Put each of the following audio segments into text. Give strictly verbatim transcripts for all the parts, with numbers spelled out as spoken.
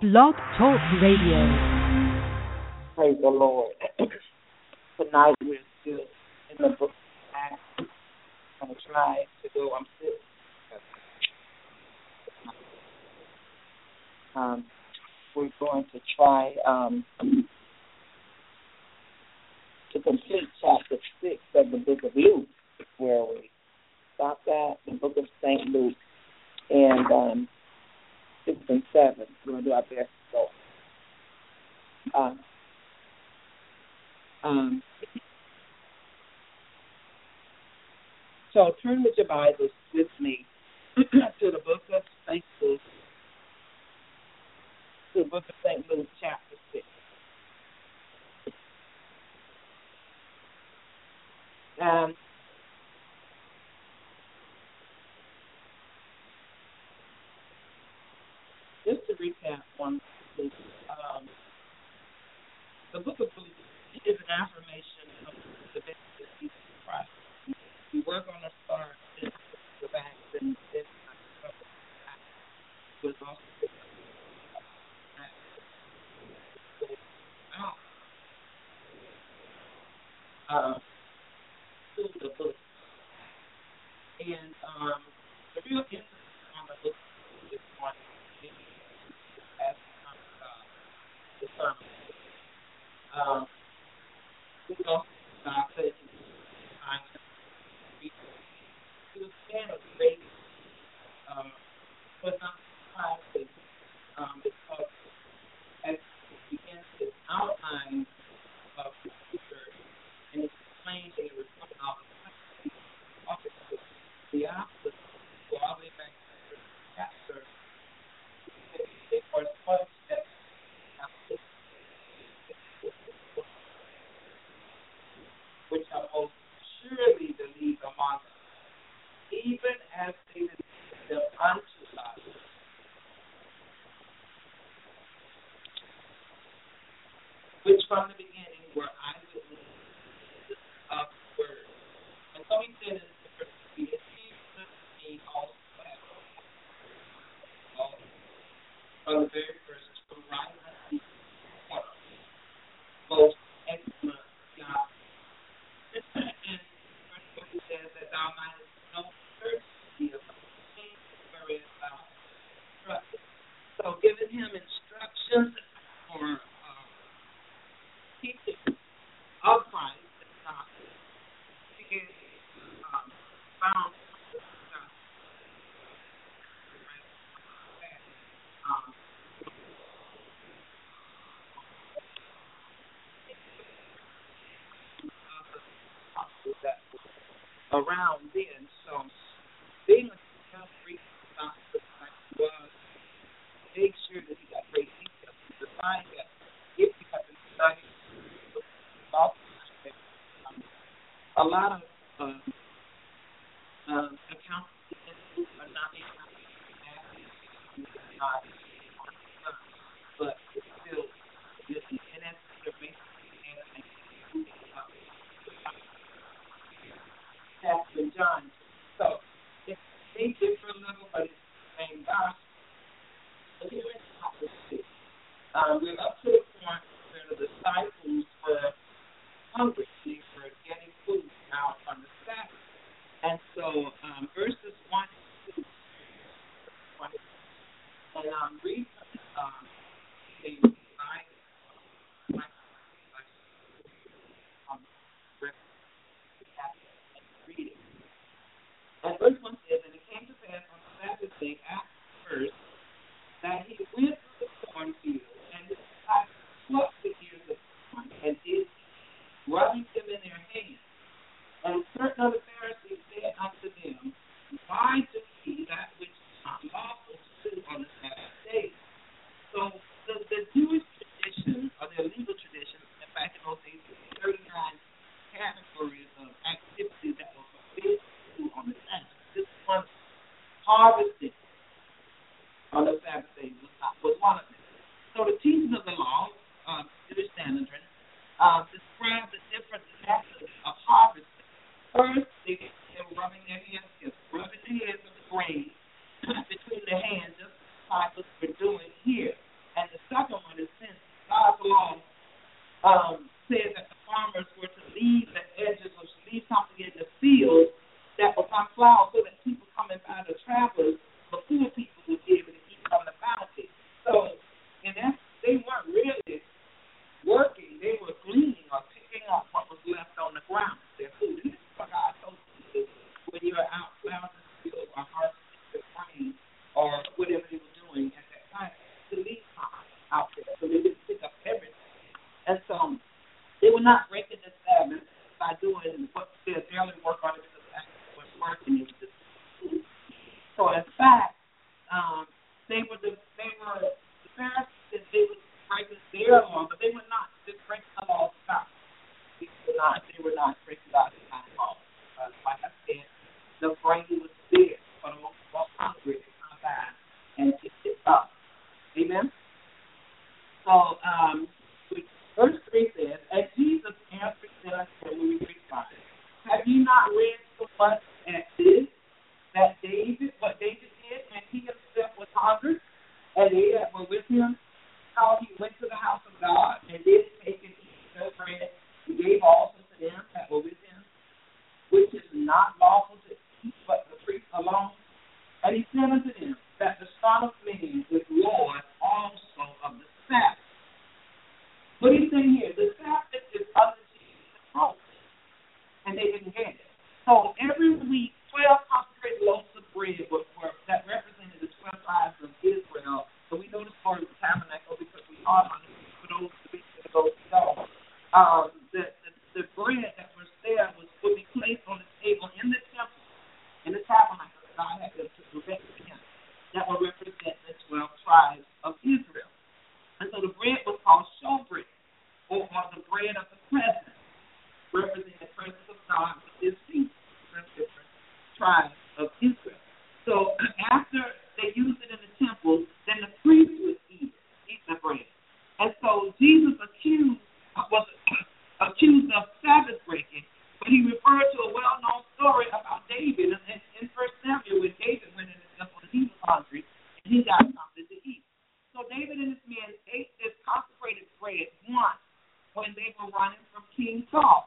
Blog Talk Radio. Praise the Lord. Tonight we're still in the book of Acts. I'm going to try to go. I'm still. Um, we're going to try um, to complete chapter six of the book of Luke, where we stopped at, the book of Saint Luke, and um, six and seven. We're going to do our best to go. Um, um, so turn with your Bibles with me to the book of Saint Luke, to the book of Saint Luke, chapter six. Um, just to recap one, um, the book of Luke is an affirmation of the message of Jesus Christ. We work on a start in the back and then was also uh, to the book. And um, the real emphasis on the book is on as uh, the sermon. Um, we also uh, put it in time to stand a great um, but not surprising um, because as it begins to outline of the future and it explains and it reflects all the the opposite to all the way back to the chapter, they were such that which are most surely believe among us, even as they deliver them unto us, which from the beginning were eyewitnesses of the word. And so he said in the verse, it seems to me also from the very first to write unto you most excellent God. And verse two says that thou mightest know certainty of the things wherein thou hast trusted. So giving him instructions for uh, teaching of Christ and gospel, he is um, found um, that around then. So being a self-free gospel like he was, make sure that he got great details. The sign that if you have been studying about um, a lot of um, um, accounts are not not but it's still this and that's the basic and Pastor John. So it's a different level, but it's the same gospel. So here is chapter six. Um, we're up to the point where the disciples were hungry. They were getting food out on the Sabbath. And so um, verses one and two, and um, read um, a line, like, like, um, and read it. And verse one says, and it came to pass on the Sabbath day after first that he went to the cornfield, and the disciples plucked the ears of corn and did rubbing them in their hands. And certain of the Pharisees said unto them, why do ye that which is not lawful to do on the Sabbath day? So the, the Jewish tradition, or their legal tradition, in fact, in those days, there were thirty-nine categories of activities that were forbidden to do on the Sabbath. This one, harvesting on the Sabbath day, was, not, was one of them. So the teachings of the law, uh, Jewish Sanhedrin, uh, describe the different methods of harvesting. First, they, they were rubbing their hands together, rubbing the heads of the grain between the hands, just like the disciples were doing here. And the were not breaking the Sabbath by doing what their daily work on it because it was working. It was just, so in fact, um, they were the they were the Pharisees. They were breaking their law, but they were not just breaking the law of God. They were not. They were not breaking God's law. Uh, like I said, the brain was there for the most part hungry to come back and pick it up. Amen. So, um, verse three says, "As Jesus answered them, and we read five, have you not read so much at this, that David, what David did, and he himself was hungry, and they that were with him, how he went to the house of God, and did take and eat no bread, he gave also to them that were with him, which is not lawful to eat but the priest alone. And he said unto them, that the Son of Man is Lord also of the Sabbath." What he's saying here, the Sabbath is under Jesus' control, and they didn't get it. So every week, twelve consecrated loaves of bread were, were that represented the twelve tribes of Israel. So we know the story of the tabernacle because we are on it for those weeks ago. So um, the, the the bread that was there was would be placed on the table in the temple, in the tabernacle. God had them to direct to him. That would represent the twelve tribes of Israel. And so the bread was called showbread, or the bread of the presence, representing the presence of God with his people, the different tribes of Israel. So after they used it in the temple, then the priest would eat it, eat the bread. And so Jesus accused was accused of Sabbath breaking, but he referred to a well-known story about David in, in First Samuel, when David went in the temple and he was hungry and he got something to eat. So David and his men ate this consecrated bread once when they were running from King Saul.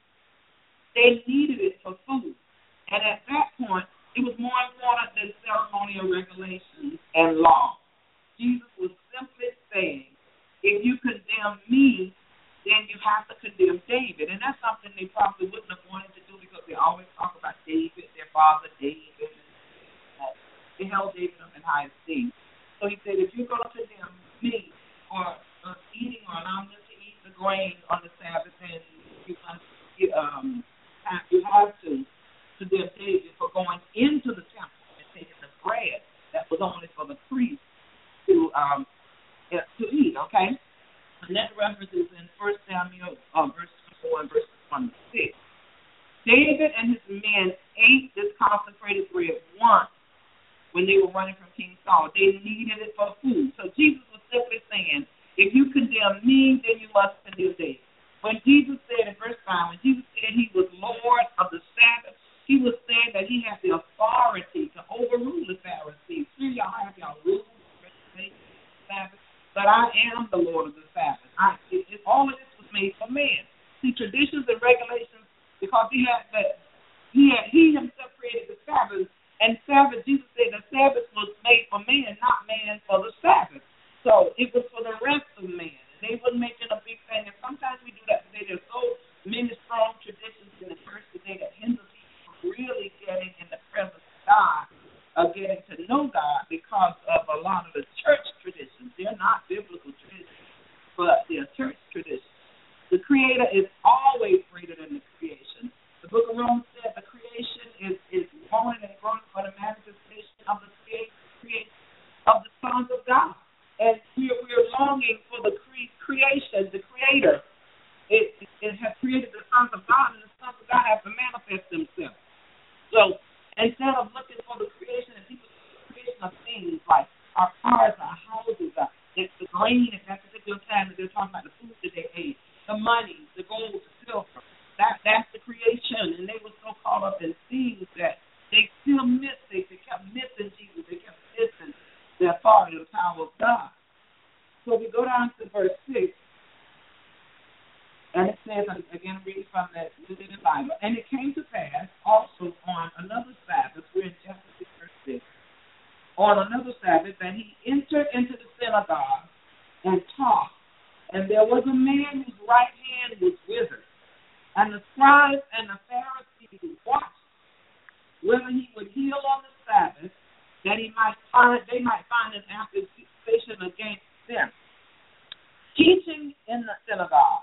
They needed it for food. And at that point, it was more important than ceremonial regulations and law. Jesus was simply saying, if you condemn me, then you have to condemn David. And that's something they probably wouldn't have wanted to do because they always talk about David, their father David. They held David up in high esteem. So he said, if you're going to condemn me for uh, eating or allowing them to eat the grain on the Sabbath, then you, you, um, have, you have to condemn David for going into the temple and taking the bread that was only for the priest to um, to eat, okay? And that reference is in First Samuel, uh, verse twenty-four and verse twenty-six. David and his men ate this consecrated bread once when they were running from King Saul. They needed it for food. So Jesus was simply saying, if you condemn me, then you must condemn David. When Jesus said in verse five, when Jesus said he was Lord of the Sabbath, he was saying that he had the authority to overrule the Pharisees. Here y'all have y'all rules, Sabbath, but I am the Lord of the Sabbath. I, it, it, all of this was made for man. See, traditions and regulations, because he had that, he had he himself created the Sabbath, and Sabbath, Jesus said the Sabbath was made for man, not man for the Sabbath. So it was for the rest of man. And they were making a big thing, and sometimes we do that today. There's so many strong traditions in the church today that hinder people from really getting in the presence of God, or getting to know God, because of a lot of the church traditions. They're not biblical traditions, but they're church traditions. The Creator is always greater than the creation. The book of Romans said the creation is, is mourning and groaning for the manifestation of the creation of the sons of God. And we're, we're longing for the cre- creation, the Creator. It, it, it has created the sons of God, and the sons of God have to manifest themselves. So instead of looking for the creation and people see the creation of things like our cars, our houses, our, it's the grain at that particular time that they're talking about, the food that they ate, the money, the gold, the silver. That that's the creation, and they were so caught up in things that they still missed. They, they kept missing Jesus. They kept missing the authority, the power of God. So we go down to verse six, and it says, again, reading from the New Living Bible, and it came to pass also on another Sabbath, we're in chapter six, verse six, on another Sabbath, that he entered into the synagogue and taught, and there was a man whose right hand was withered. And the scribes and the Pharisees watched whether he would heal on the Sabbath, that he might find they might find an accusation against them. Teaching in the synagogue,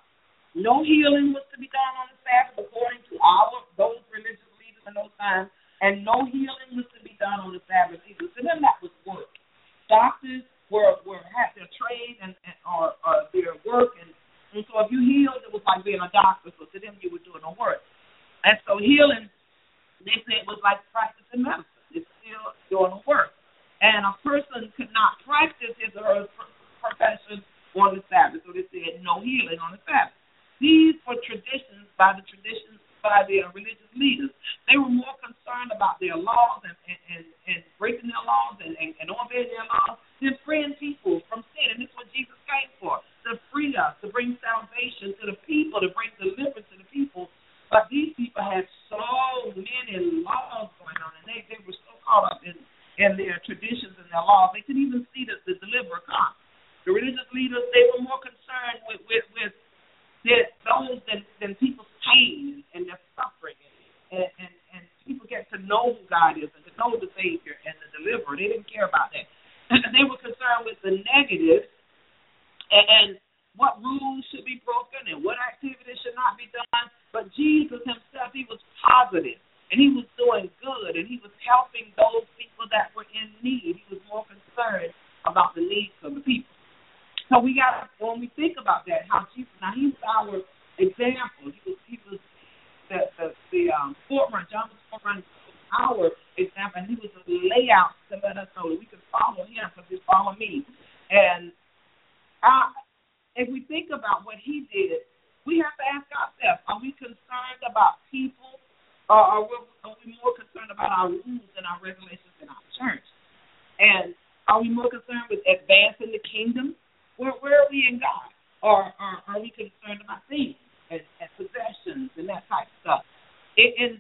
No healing was to be done on the Sabbath according to our those religious leaders in those times, and no healing was to be done on the Sabbath either. To them, that was work. Doctors were were had their trade and, and or, or their work, and, and so if you healed, it was like being a doctor. So to them, you were doing no work. And so healing, they said, was like practicing medicine. It's still doing the work. And a person could not practice his or her profession on the Sabbath. So they said no healing on the Sabbath. These were traditions by the traditions by their religious leaders. They were more concerned about their laws and, and, and, and breaking their laws and, and, and obeying their laws than freeing people from sin. And this is what Jesus came for, to free us, to bring salvation to the people, to bring deliverance to the people. But these people had so many laws going on, and they, they were so caught up in, in their traditions and their laws, they couldn't even see the, the deliverer come. The religious leaders, they were more concerned with, with, with their, those than, than people's pain and their suffering. And, and, and people get to know who God is and to know the Savior and the deliverer. They didn't care about that. They were concerned with the negatives and, and what rules should be broken and what activities should not be done. But Jesus himself, he was positive, and he was doing good, and he was helping those people that were in need. He was more concerned about the needs of the people. So we got, when we think about that, how Jesus, now he's our example. He was, he was the, the, the um, forerunner, John was forerunner, our example, and he was a layout to let us know that we could follow him because he followed me. And I, if we think about what he did, we have to ask ourselves, are we concerned about people, or are we, are we more concerned about our rules and our regulations in our church? And are we more concerned with advancing the kingdom? Where, where are we in God? Or, or are we concerned about things and, and possessions and that type of stuff? It, in,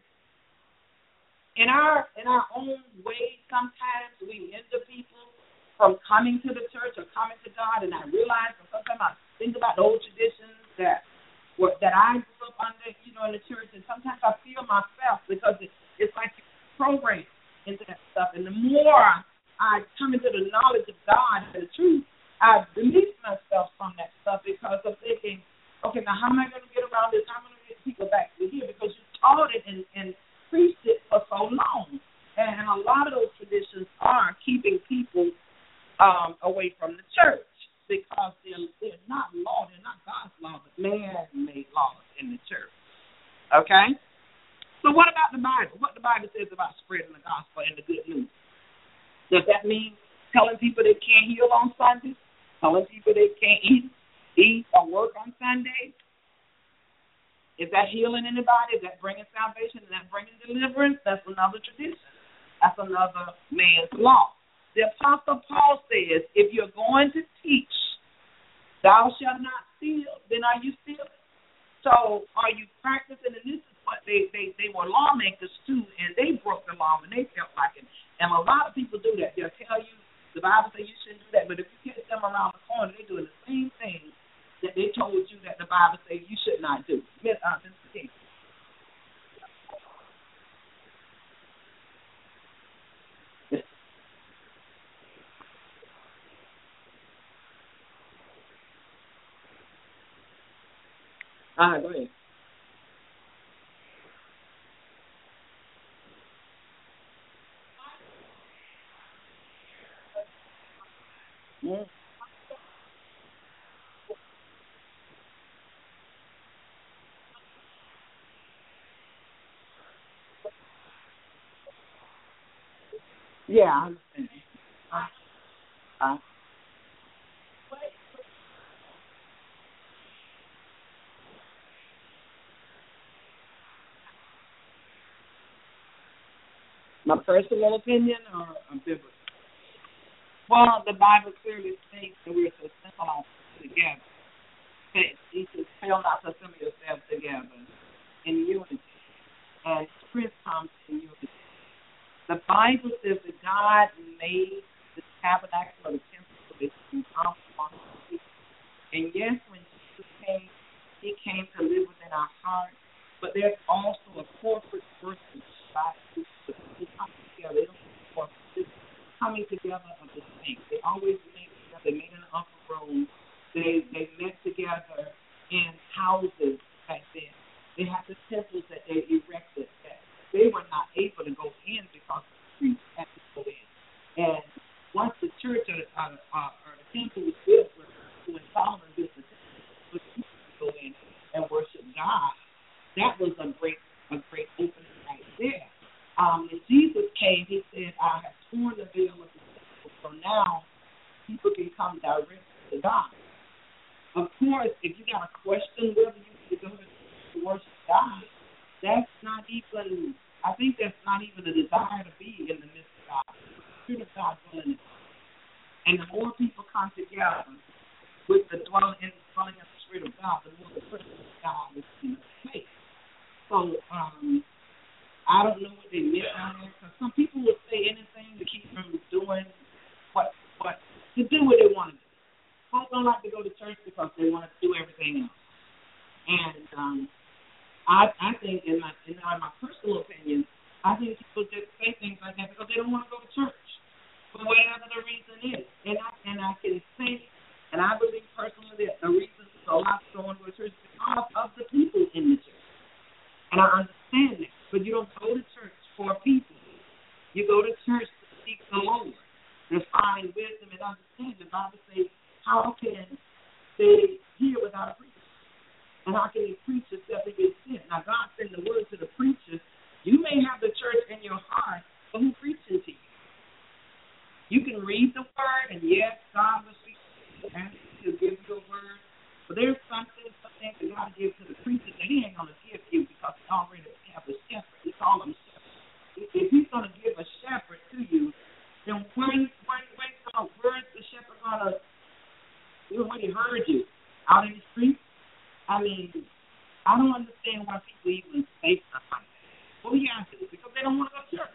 in our in our own way, sometimes we hinder people from coming to the church or coming to God, and I realize, and sometimes I think about the old traditions that were, that I grew up under, you know, in the church, and sometimes I feel myself because it, it's like programmed into that stuff. And the more I come into the knowledge of God and the truth, I release myself from that stuff because of thinking, okay, now how am I going to get around this? How am I going to get people back to here? Because you taught it and, and preached it for so long. And, and a lot of those traditions are keeping people um, away from the church because they're, they're not law, they're not God's law, but man-made laws in the church. Okay? So what about the Bible? What the Bible says about spreading the gospel and the good news? Does that mean telling people they can't heal on Sunday? Telling people they can't eat, eat or work on Sunday? Is that healing anybody? Is that bringing salvation? Is that bringing deliverance? That's another tradition. That's another man's law. The Apostle Paul says, if you're going to teach, thou shalt not steal, then are you stealing? So are you practicing? And this is what they, they, they were lawmakers too, and they broke the law when they felt like it. And a lot of people do that. They'll tell you, the Bible says you shouldn't do that, but if you catch them around the corner, they're doing the same thing that they told you that the Bible says you should not do. Miss uh, Mister King. Ah, go ahead. Mm. Yeah, I understand. Uh, uh, my personal opinion or a biblical? Well, the Bible clearly states that we are to assemble ourselves together. It it says, fail not to assemble yourselves together in unity. And strength comes in unity. The Bible says that God made the tabernacle of the temple so that he can come among the people. And yes, when Jesus came, he came to live within our hearts. But there's also a corporate worship by people. They come together. They don't corporate. It's coming together of the saints. They always made together. They made in the upper room. They they met together in houses That was a great, a great opening right there. Um, when Jesus came, he said, I have torn the veil of the temple, so now people can come directly to God. Of course, if you got a question whether you need to go to to worship God, that's not even, I think that's not even a desire to be in the midst of God. The Spirit of God dwelling in us. And the more people come together with the dwelling in, dwelling in the Spirit of God, the more the presence of God is in the place. So, um, I don't know what they meant on there, because some people will say anything to keep from doing what, what, to do what they want to do. Folks don't like to go to church because they want to do everything else. And um, I, I think, in my, in my personal opinion, I think people just say things like that because they don't want to go to church, for whatever the reason is. And I, and I can say, and I believe personally that the reason a lot of people don't want to go to church is because of the people in the church. And I understand that. But you don't go to church for people. You go to church to seek the Lord, to find wisdom and understanding. The Bible says, how can they hear without a preacher? And how can they preach except they get sent? Now, God sent the word to the preachers. You may have the church in your heart, but who's preaching to you? You can read the word, and yes, God will speak to you, and He'll give you a word. But there's something, something that God gives to the preacher that He ain't going to give you because He already have a shepherd. He called him shepherd. If He's going to give a shepherd to you, then when, when, when, uh, where's the shepherd going to, you know, when He heard you? Out in the street? I mean, I don't understand why people even say stuff like that. What do you have to do? Because they don't want to go to church.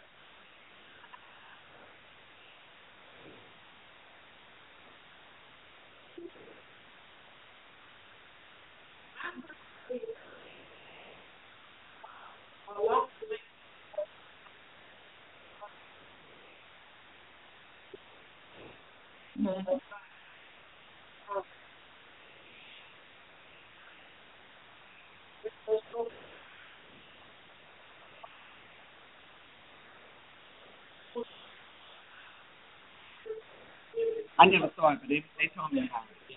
Mm-hmm. I never saw it, but they they told me about it.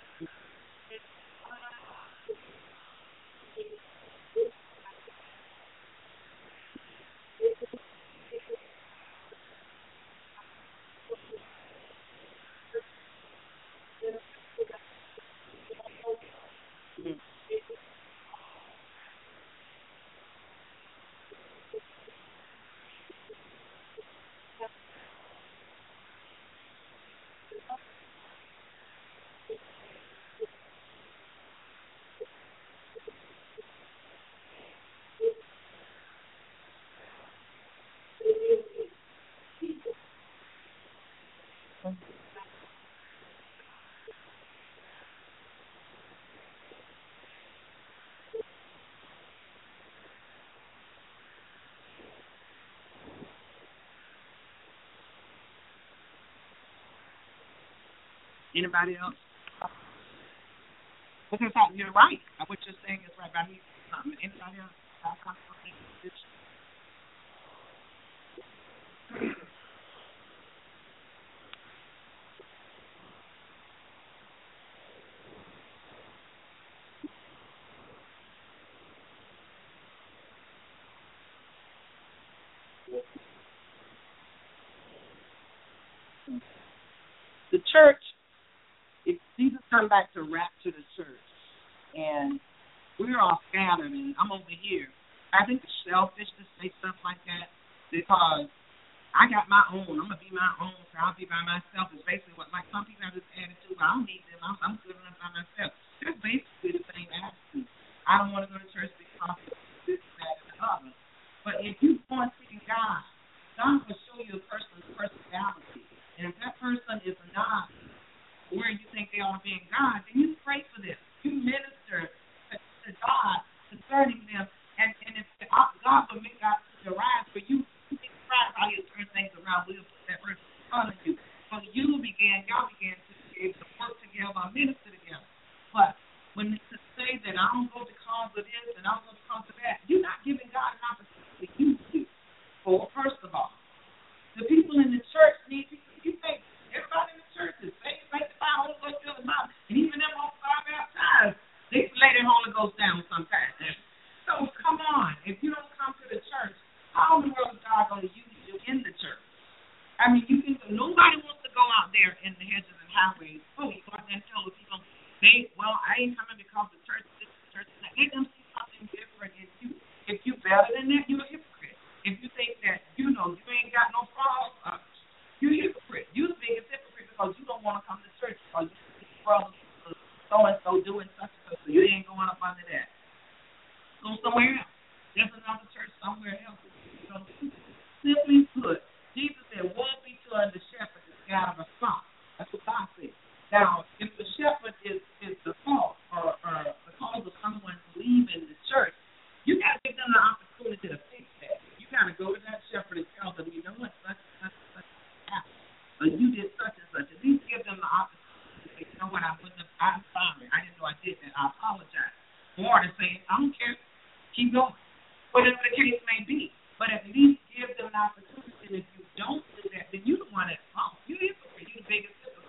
Anybody else? Because you're right. What you're saying is right. But I need something. Anybody else? Have something? The church, if Jesus come back to rapture the church, and we're all scattered, and I'm over here, I think it's selfish to say stuff like that because I got my own. I'm gonna be my own. So I'll be by myself. It's basically what like some people have this attitude. I don't need them. I'm, I'm good enough by myself. That's basically the same attitude. I don't want to go to church because of this, that, and the other. But if you want to see God, God will show you a person's personality. And if that person is not where you think they ought to be in God, then you pray for them. You minister to, to God concerning them. And, and if God will make God to rise for you, you be surprised how you turn things around. We'll put that person in front of you. So you began, y'all began to be able to work together, minister together. But when to say that I don't go because of this and I don't go because of that, you're not giving God an opportunity to use you. For first of all, the people in the church need to, you think everybody in the church is saved, sanctified, Holy Ghost filled them out, and even them on fire baptized, they lay their Holy Ghost down sometimes. So They, well, I ain't coming because the church, this church, is that. Let them see something different in you. If you better than that, you're a hypocrite. If you think that, you know, you ain't got no flaws, uh, you're a hypocrite. You're the biggest hypocrite because you don't want to come to church because you see brothers so and so doing such and such, so you ain't going up under that. Go somewhere else. There's another church somewhere else. You know, simply put, Jesus said, woe be to the shepherd that scatters a flock. That's what God said. Now, if the shepherd is, is the fault or, or the cause of someone leaving the church, you got to give them the opportunity to fix that. You got to go to that shepherd and tell them, you know what, such and such and such happened. Or you did such and such. At least give them the opportunity to say, you know what, I wouldn't have, I'm sorry. I didn't know I did that. I apologize. Or to say, I don't care. Keep going. Whatever the case may be. But at least give them an opportunity. And if you don't do that, then you're the one that's wrong. You're the hypocrite. You're the biggest hypocrite.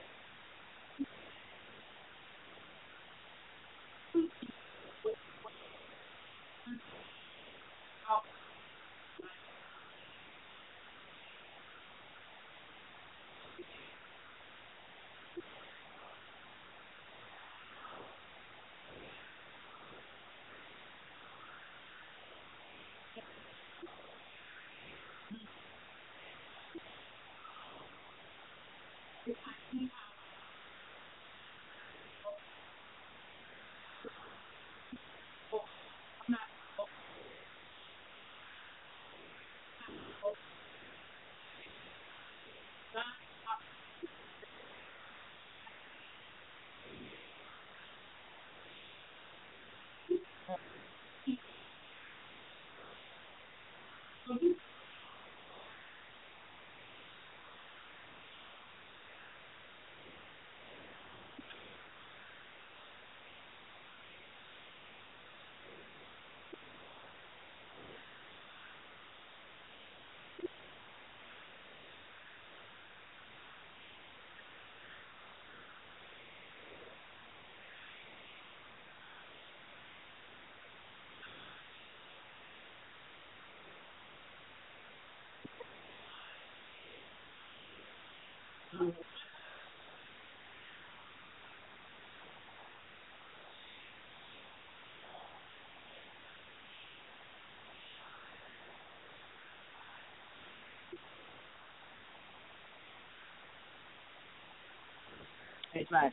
That's right.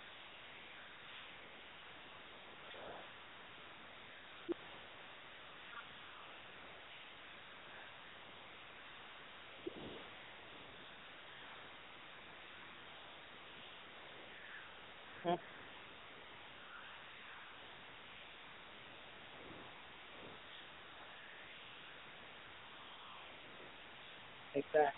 Exactly.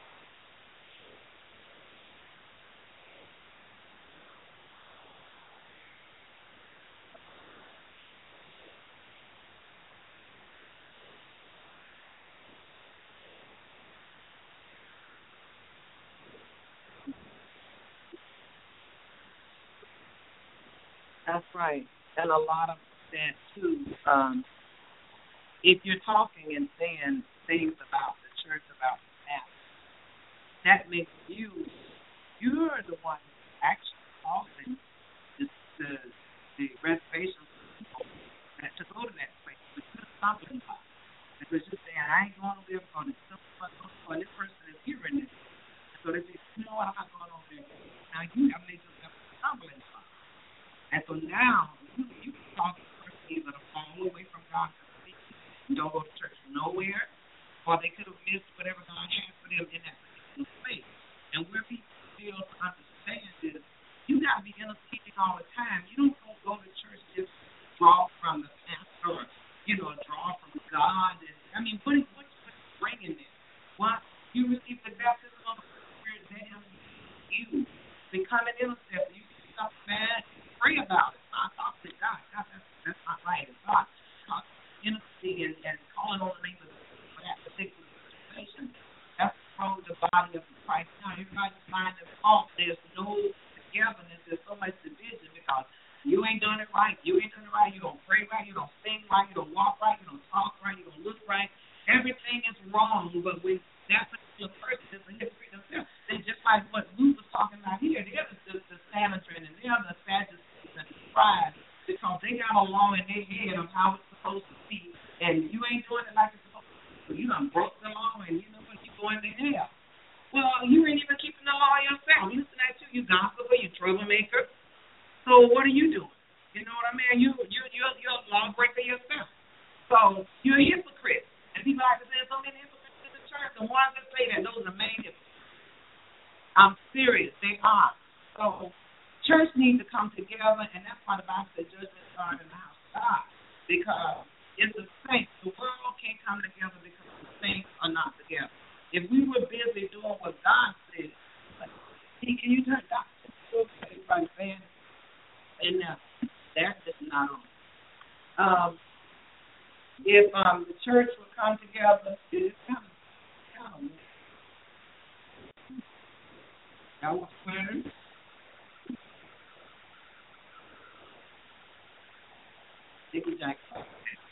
That's right. And a lot of that, too. Um, if you're talking and saying things about the church, about the past, that makes you, you're the one actually causing the, the, the reservations for people that to go to that place. But you're stumbling block. Because you're saying, I ain't going over there because it's so much, and this person is hearing this. So they say, you know what, I'm not going over there. Now you have made yourself a stumbling block. And so now you, you can cause the person either to fall away from God completely, don't go to church nowhere, or they could have missed whatever God had for them in that particular place. And where people fail to understand is you got to be interceding all the time. You don't go to church just draw from the pastor or, you know, draw from God. And I mean, what is what you bringing there? What you receive the baptism of the Spirit, then you become an intercessor. You see something bad, pray about it. I talk to God. God, that's, that's not right. It's God. Talk interceding and, and calling on the name of for that particular situation. That's wrong with the body of Christ. Now everybody's mind is off. There's no togetherness. There's so much division because you ain't doing it right. You ain't doing it right. You don't pray right. You don't sing right. You don't walk right. You don't talk right. You don't look right. Everything is wrong. But when that particular person is a hypocrite themselves, they just like what Luke was talking about here. They're the, the, the Sanhedrin and they're the Sadducees got a law in their head of how it's supposed to be, and you ain't doing it like it's supposed to be. So you done broke the law, and you know what, you going to hell. Well, you ain't even keeping the law yourself. Listen at you, you gossiper, you troublemaker. So what are you doing? You know what I mean? You you you're, you're a lawbreaker yourself. So you're a hypocrite. And people like to say so many hypocrites in the church. The ones that say that, those are main hypocrites. I'm serious. They are. So church needs to come together, and that's why the Bible says judgment starts in the house of God. Because it's the saints. The world can't come together because the saints are not together. If we were busy doing what God said, like, hey, can you turn that? Everybody saying, and uh, that's just not on. Um, if um, the church would come together, it's kind of, kind of, that was clear. Dickie Jackson.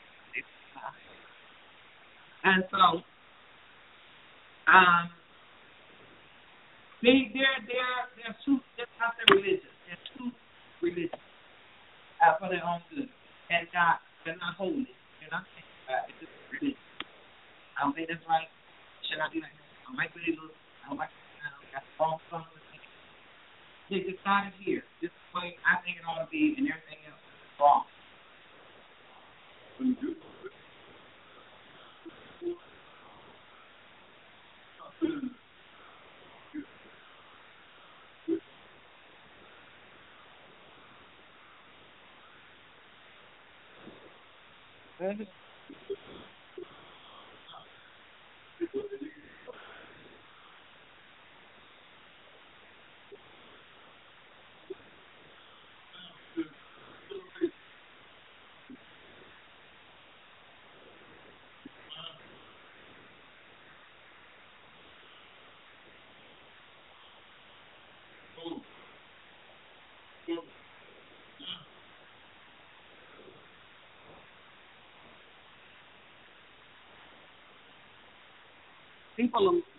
And so, um, they, they're, they're, they're two, they're not their religion. They're two religions uh, for their own good. And not, they're not holy. They're not sanctified. It's just religion. I don't think that's right. Should I do that? I don't like what it looks. I don't like it. I don't got the wrong song. They decided here. This is the way I think it ought to be, and everything else is wrong. People are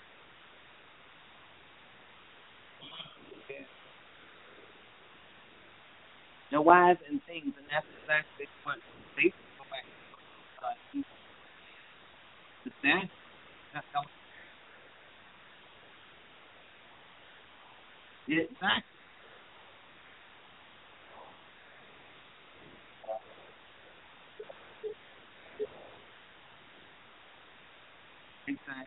they're wise in things, and that's exactly what they go back to. Uh, the stand. Exactly. Exactly.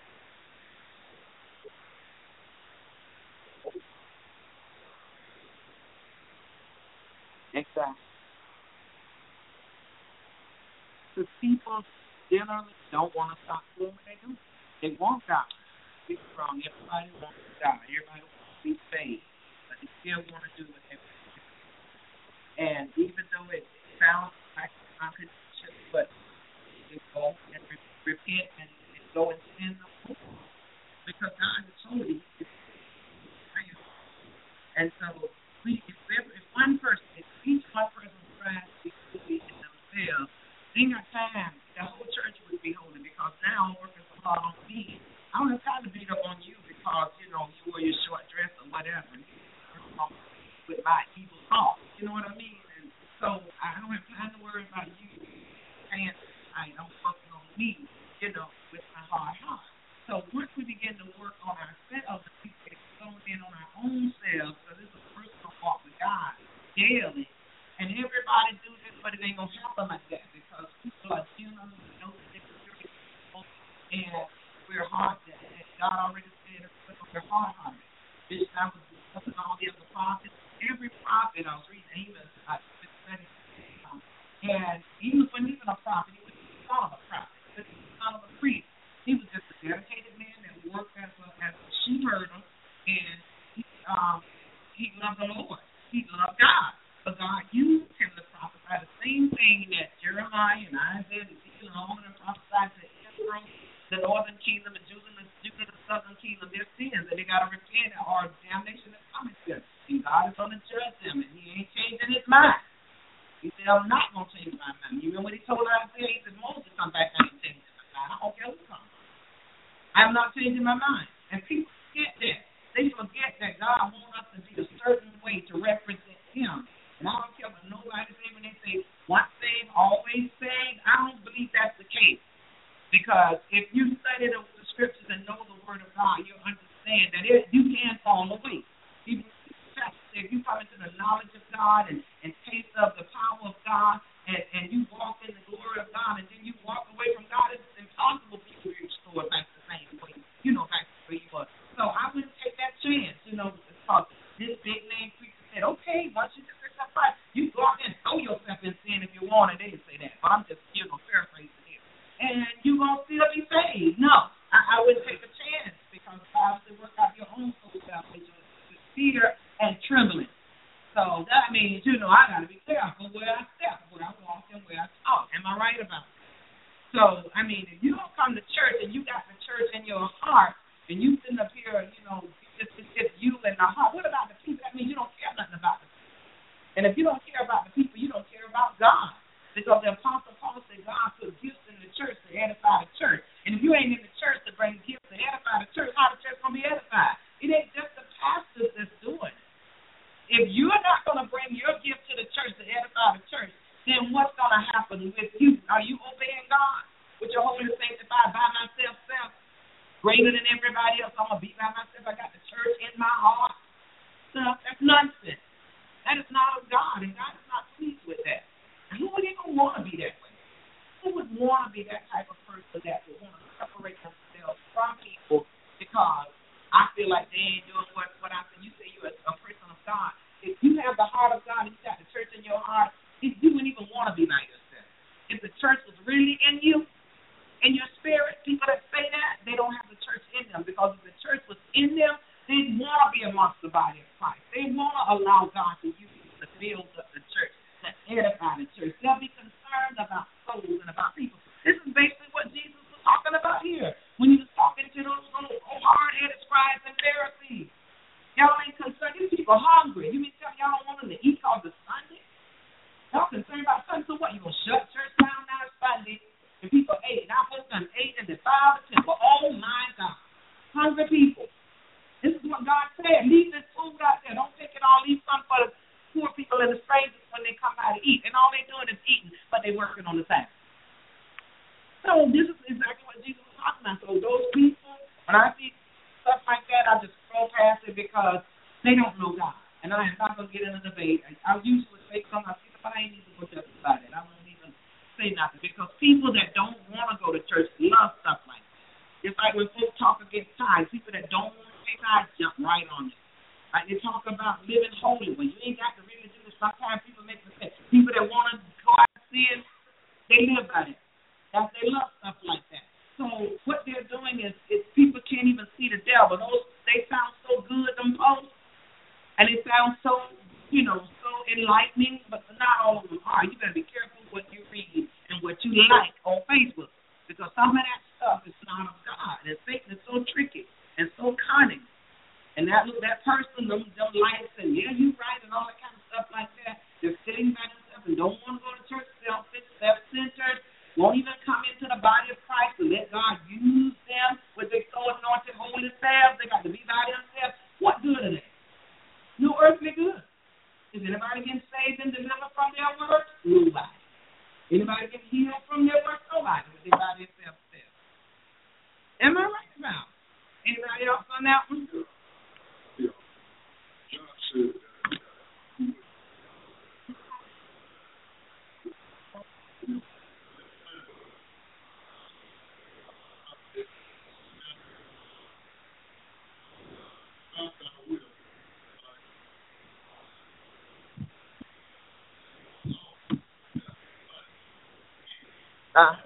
Exactly. Because people generally don't want to stop doing what they do. They want God. Be strong. Everybody wants God. Everybody wants to be saved. But they still want to do what they want to do. And even though it sounds like a contradiction, but they go and re- repent and, and go and sin no more. Because God is holy. And so we, if, every, if one person, if each one person tries to be holy in themselves, then your time, the whole church would be holy, because now I'm working so hard on me. I don't have time to beat up on you because, you know, you wear your short dress or whatever. With my evil thoughts. You know what I mean? And so I don't have time to worry about you saying I don't focus on me, you know, with my hard heart. So once we begin to work on ourselves, we get zoned in on our own selves, so this is a personal walk with God daily. And everybody do this, but it ain't going to happen like that, because people are genuinely know that they're and we're hard. And God already said we're hard hearted. This time was discussing all the other prophets. Every prophet I was reading, even I was studying, um, and even when he was a prophet, he was the son of a prophet, he was the son of a priest. He was just a dedicated man that worked as a as a sheep herder, and he um he loved the Lord. He loved God. But God used him to prophesy the same thing that Jeremiah and Isaiah and Ezekiel and all of them prophesied to Israel, the northern kingdom, and Judah, and Judah, the southern kingdom, their sins, and they got to repent, or damnation is coming to them. And God is going to judge them, and he ain't changing his mind. He said, I'm not going to change my mind. You remember what he told Isaiah? He said, Moses, come back, I ain't changing my mind. I don't care who comes. I'm not changing my mind. And people forget that. They forget that God wants us to be a certain way to represent him. And I don't care what nobody say when they say once saved, always saved. I don't believe that's the case. Because if you study the, the scriptures and know the word of God, you'll understand that it, you can fall away. Even if you come into the knowledge of God and, and taste of the power of God, and, and you walk in the glory of God, and then you walk away from God, it's impossible for you to restore back the same way, you know, back to where you were. So I wouldn't take that chance, you know, because this big name preacher said, okay, once you get yourself right, you go out there and throw yourself in sin if you want, and they didn't say that, but I'm just, you know, paraphrasing here. And you're going to still be saved. No, I, I wouldn't take a chance because God said work out your own soul salvation with fear and trembling. So that means, you know, I got to be careful where I step, where I walk, and where I talk. Am I right about it? So, I mean, if you don't come to church and you got the church in your heart and you sitting up here, you know, it's, it's just you and the heart, what about the people? That means you don't care nothing about the people. And if you don't care about the people, you don't care about God. Because the Apostle Paul said God put gifts in the church to edify the church. And if you ain't in the church to bring gifts to edify the church, how the church going to be edified? It ain't just the pastors that's doing it. If you're not going to bring your gift to the church to edify the church, then what's going to happen with you? Are you obeying God with your holy sanctified by myself, self, greater than everybody else? I'm going to be by myself. I got the church in my heart. Stuff. That's nonsense. That is not of God, and God is not pleased with that. And who would even want to be that way? Who would want to be that type of person that would want to separate themselves from people because I feel like they ain't doing what, what I said. You say you're a, a person of God. If you have the heart of God and you got the church in your heart, you wouldn't even want to be by yourself. If the church was really in you, in your spirit, people that say that, they don't have the church in them. Because if the church was in them, they'd want to be amongst the body of Christ. They want to allow God to use to build up the church, to edify the church. They'll be concerned about souls and about people. This is basically what Jesus was talking about here when he was talking to those little hard-headed scribes and Pharisees. Y'all ain't concerned. These people are hungry. You mean tell me y'all don't want them to eat on the Sunday? Y'all concerned about Sunday, so what? You going to shut church down now Sunday and people ate? Now folks done ate and defiled the temple. Oh, my God. Hungry people. This is what God said. Leave this food out there. Don't take it all. Leave some for the poor people and the strangers when they come by to eat. And all they're doing is eating, but they're working on the Sabbath. So this is exactly what Jesus was talking about. So those people, when I see stuff like that, I just scroll past it because they don't know God. And I am not going to get in a debate. I, I usually say something, I see the I ain't even going to justify it. I won't even say nothing because people that don't want to go to church love stuff like that. It's like when folks talk against tithes, people that don't want to pay tithes jump right on it. Like they talk about living holy when you ain't got to really do this. Sometimes people make mistakes. People that want to go out and sin, they live by it. That's, they love stuff like that. So what they're doing is, is people can't even see the devil. Those they sound so good, them posts, and they sound so, you know, so enlightening, but not all of them are. You better be careful what you read and what you like on Facebook, because some of that stuff is not of God. And Satan is so tricky and so cunning. And that that person, them, them lights, and yeah, you right, and all that kind of stuff like that, they're sitting by themselves and don't want to go to church, self-centered, won't even come into the body of Christ to let God use them with their so anointed holy selves. They got to be by themselves. What good are they? No earthly good. Is anybody getting saved and delivered from their works? Nobody. Anybody getting healed from their works? Nobody. But they by themselves. Am I right about? Anybody else on that one? Yeah. John said that. Uh,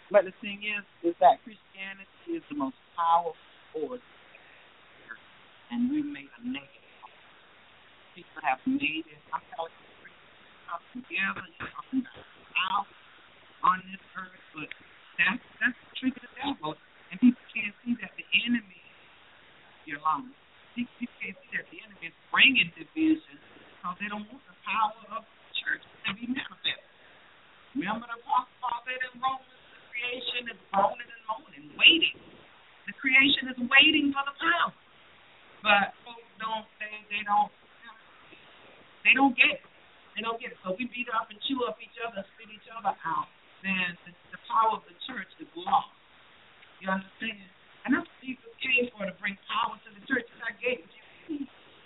But the thing is, is that Christianity is the most powerful force, and we made a negative. People have made it. I'm telling you, Christians come together. You're talking about how on this earth, but that's that's the trick of the devil, and people can't see that the enemy is alone. People can't see that the enemy is bringing division because they don't want the power of the church to be manifested. Remember the Apostle Paul said in Romans, the creation is groaning and moaning, waiting. The creation is waiting for the power, but folks don't. They they don't. They don't get it. They don't get it. So we beat up and chew up each other, spit each other out. Then the, the power of the church is lost. You understand? And that's what Jesus came for, to bring power to the church. And I gave you the key.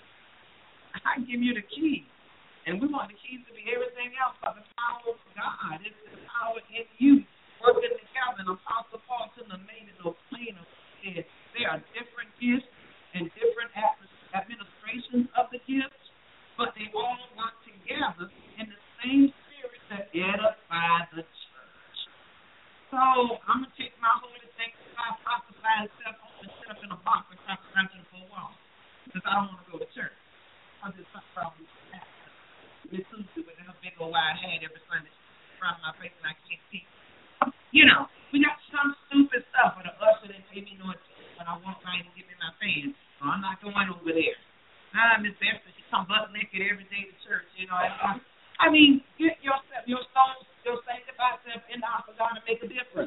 I give you the key. And we want the keys to be everything else, but the power of God is the power in you working together. And Apostle Paul couldn't have made it no plainer. There are different gifts and different administrations of the gifts, but they all work together in the same spirit that edify the church. So I'm going to take my holy thing, I prophesy and stuff, and set up in a box and prophesy to the four walls, because I don't want to go to church. I'm just not probably Miss Susie with her big old wide head every Sunday in front of my face, and I can't see. You know, we got some stupid stuff where the usher didn't pay me no attention when I walk by and give me my fan, so I'm not going over there. Ah, Miss Esther, she come butt naked every day to church, you know. I, I mean, get yourself, your soul, your sanctified self in the house of God to make a difference.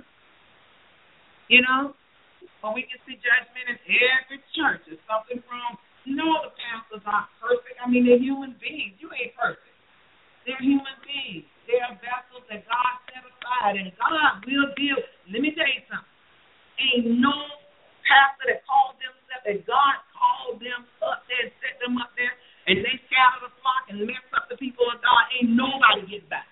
You know? But we can see judgment in every church. It's something from, no, the pastors aren't perfect. I mean, they're human beings. You ain't perfect. They're human beings. They are vessels that God set aside, and God will deal. Let me tell you something. Ain't no pastor that calls themselves, that God called them up there and set them up there, and they scatter the flock and mess up the people of God. Ain't nobody get back.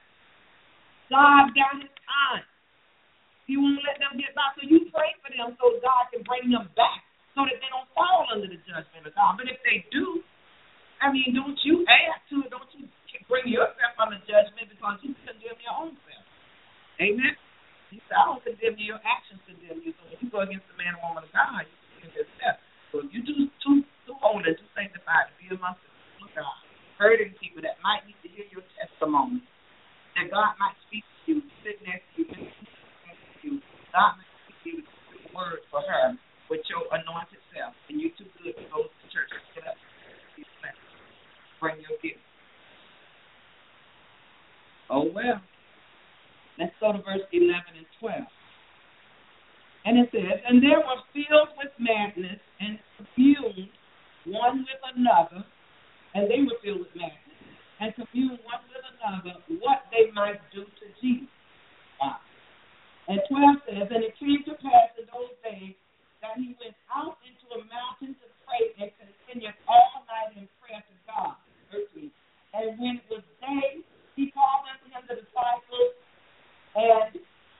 God got his time. He won't let them get back. So you pray for them so God can bring them back so that they don't fall under the judgment of God. But if they do, I mean, don't you add to it. Don't you bring yourself under judgment because you condemn your own self. Amen? He said, I don't condemn you. Your actions condemn you. So when you go against the man or woman of God, you condemn yourself. So if you do too, too holy, too sanctified to be amongst the people of God, hurting people that might need to hear your testimony, that God might speak to you, sit next to you, next to you, God might speak to you with a word for her with your anointed self, and you're too good to go to church. Get up, bring your gift. Oh, well. Let's go to verse eleven and twelve. And it says, and they were filled with madness and communed one with another, and they were filled with madness, and communed one with another what they might do to Jesus. Wow. And twelve says, and it came to pass in those days that he went out into a mountain to pray and continued all night in prayer to God. thirteen. And when it was day, he called unto him the disciples, and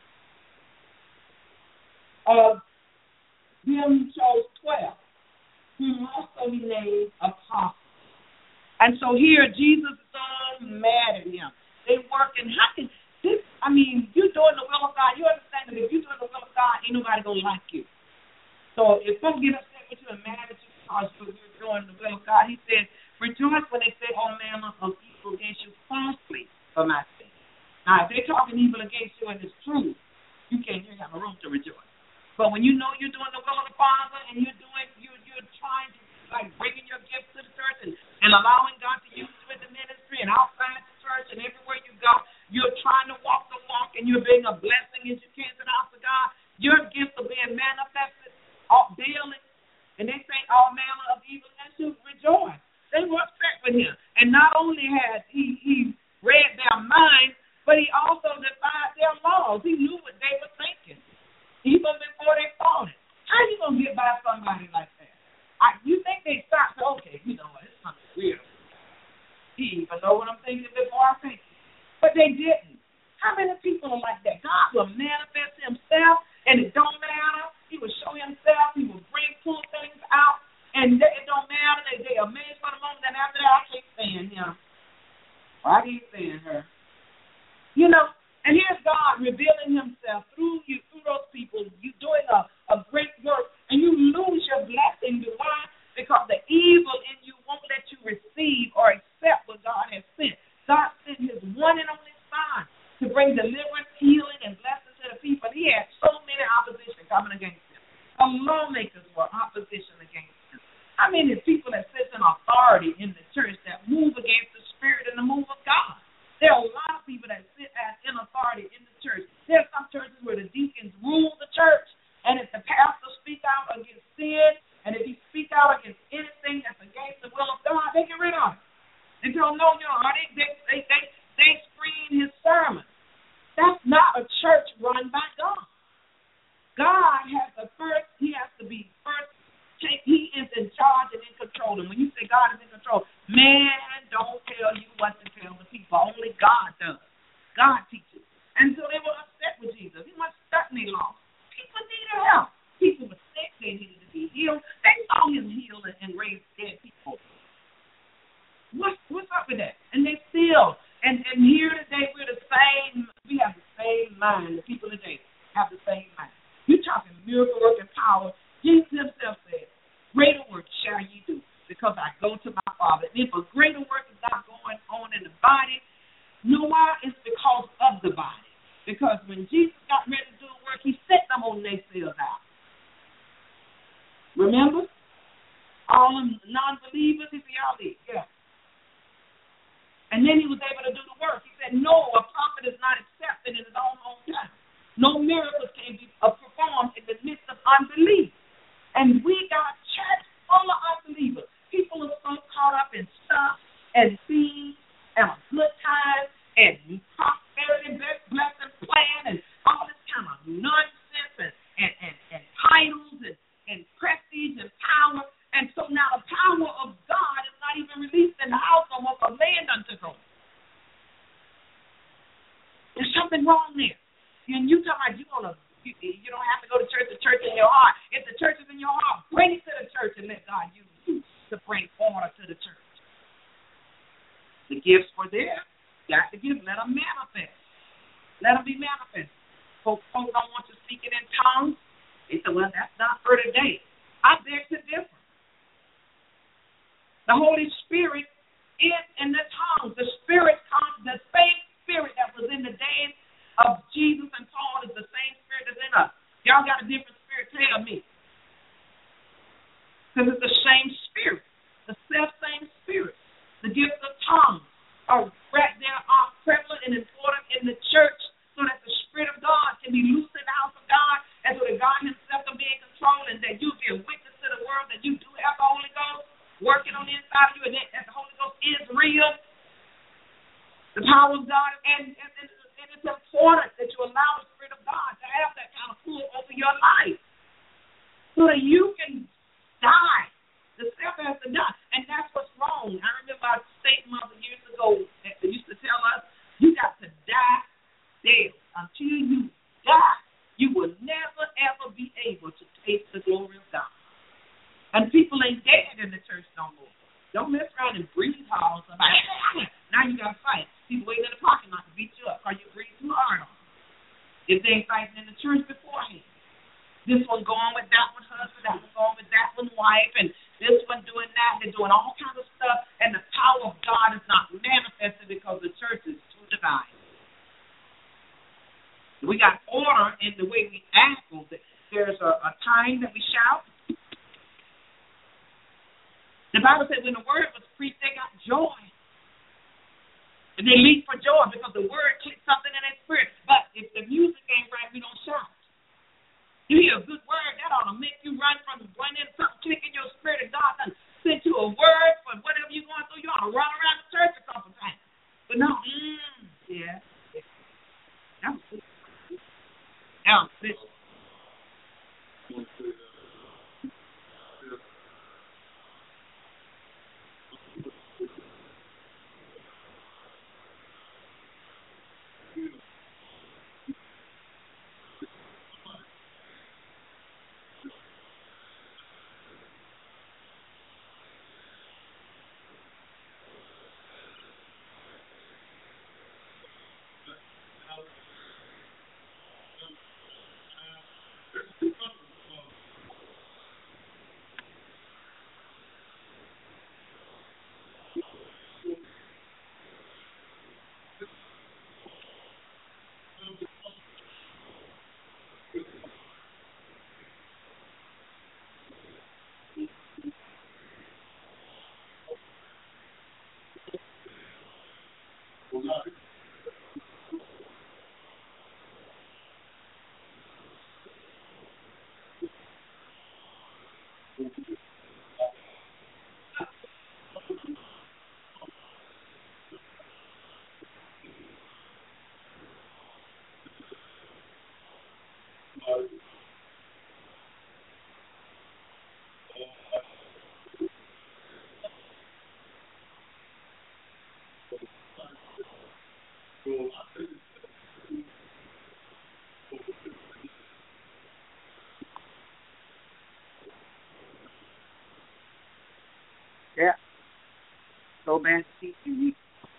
of them he chose twelve, whom also he named apostles. And so here Jesus is all mad at him. They working. How can this? I mean, you doing the will of God. You understand that if you're doing the will of God, ain't nobody gonna like you. So if folks get upset with you and mad at you because you're doing the will of God, he said, rejoice when they say all manner of evil against you falsely for my sake. Now, if they're talking evil against you and it's true, you can't you have a room to rejoice. But when you know you're doing the will of the Father and you're doing, you're, you're trying to, like, bringing your gifts to the church and, and allowing God to use you in the ministry and outside the church and everywhere you go, you're trying to walk the walk and you're being a blessing as you can to the house of God, your gifts are being manifested daily. And they say all manner of evil against you, rejoice. They were upset with him. And not only had he, he read their minds, but he also defied their laws. He knew what they were thinking, even before they thought it. How you going to get by somebody like that? I, you think they stopped, okay, you know what, it's something weird. He even know what I'm thinking before I think it. But they didn't. How many people are like that? God will manifest himself, and it don't matter. He will show himself. He will bring cool things out, and it don't matter. They, they are amazed for the moment, and after that, I can't stand him. Or I can't stand her. You know, and here's God revealing himself through you, through I mean, there's people that sit in authority in the church that move against the spirit and the move of God. There are a lot of people that sit as in authority in the church. There are some churches where the deacons rule the church, and if the pastor speak out against sin, and if he speak out against anything that's against the will of God, they get rid of it. They don't know, you know, they they they they, they screen his sermon. That's not a church run by God. God has the first. He has to be first. He is in charge and in control. And when you say God is in control, man don't tell you what to tell the people. Only God does. God teaches. And so they were upset with Jesus. He was certainly lost. People needed help. People were sick. They needed to be healed. They saw him heal and, and raise dead people. What's, what's up with that? And they still. And, and here today, we're the same. We have the same mind. The people today have the same mind. You're talking miracle working power. Jesus himself said, greater work shall ye do, because I go to my Father. And if a greater work is not going on in the body, you know why? It's because of the body. Because when Jesus got ready to do the work, he sent them on naysayers out. Remember? All them non-believers, he said, y'all leave. Yeah. And then he was able to do the work. He said, no, a prophet is not accepted in his own hometown. No miracles can be performed in the midst of unbelief. And we got a church full of unbelievers. People are so caught up in stuff and things and a good time and prosperity, blessing plan and all this kind of nonsense and, and, and, and titles and, and prestige and power. And so now the power of God is not even released in the house no more for man unto go. There's something wrong there. And you talking about you gonna you, you don't have to go to church, the church in your heart. If the church is in your heart, bring it to the church and let God use you to bring order to the church. The gifts were there. Got the gifts. Let them manifest. Let them be manifest. Folks, folks don't want to speak it in tongues. They say, well, that's not for today. I beg to differ. The Holy Spirit is in the tongues. The Spirit comes, the same Spirit that was in the days of Jesus and Paul is the same Spirit that's in us. Y'all got a different spirit, tell me. Because it's the same Spirit, the self-same Spirit. The gifts of tongues are right there, are prevalent and important in the church so that the Spirit of God can be loosed in the house of God and so that God himself can be in control and that you be a witness to the world that you do have the Holy Ghost working on the inside of you and that, that the Holy Ghost is real. The power of God and, and, and it's important that you allow the Spirit of God to have that kind of pull over your life so that you can die. The self has to die. And that's what's wrong. I remember our state mother years ago that used to tell us, you got to die daily. Until you die, you will never, ever be able to taste the glory of God. And people ain't dead in the church no more. Don't mess around and breathe hard. Now you got to fight. People waiting in the parking lot to beat you up because you breathe too hard on them. If they ain't fighting in the church beforehand. This one going with that one husband, that one going with that one wife, and this one doing that. They're doing all kinds of stuff, and the power of God is not manifested because the church is too divided. We got order in the way we act. There's a, a time that we shout. The Bible said when the word was preached, they got joy. And they leap for joy because the word clicked something in their spirit. But if the music ain't right, we don't shout. You hear a good word, that ought to make you run from one end, something click in your spirit, and God done sent you a word for whatever you're going through. You ought to run around the church a couple times. But no, mm, yeah. That was good. That was good. Yeah. So bad teaching you.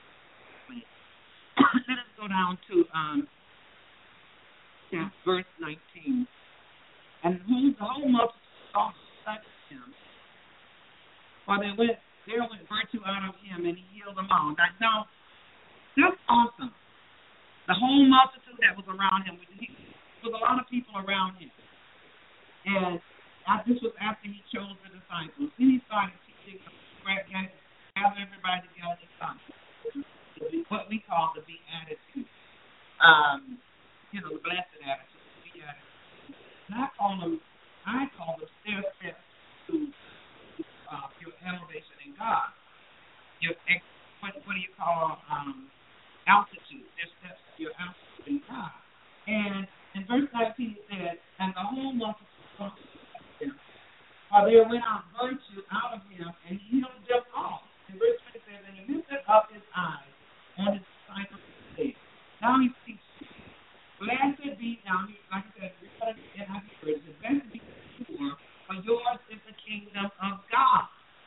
Let us go down to um yeah, verse nineteen. And whom the whole multitude saw touch him, for they went there went virtue out of him, and he healed them all. Now, now that's awesome. The whole multitude that was around him, he, there was a lot of people around him. And this was after he chose the disciples. Then he started teaching, gather everybody together and started what we call the beatitude. Um, you know, the blessed attitude, the beatitude. And I call them, I call them stair steps to uh, your elevation in God. Your what, what do you call um, altitude? There's steps to your altitude in God. And in verse nineteen it said, and the whole multitude saw him, for there went out virtue out of him, and he healed them all. In verse twenty-seven, and he lifted up his eyes on his disciples and said, now he speaks, blessed be, now, he, like I said, and I heard it, blessed be the poor, for yours is the kingdom of God.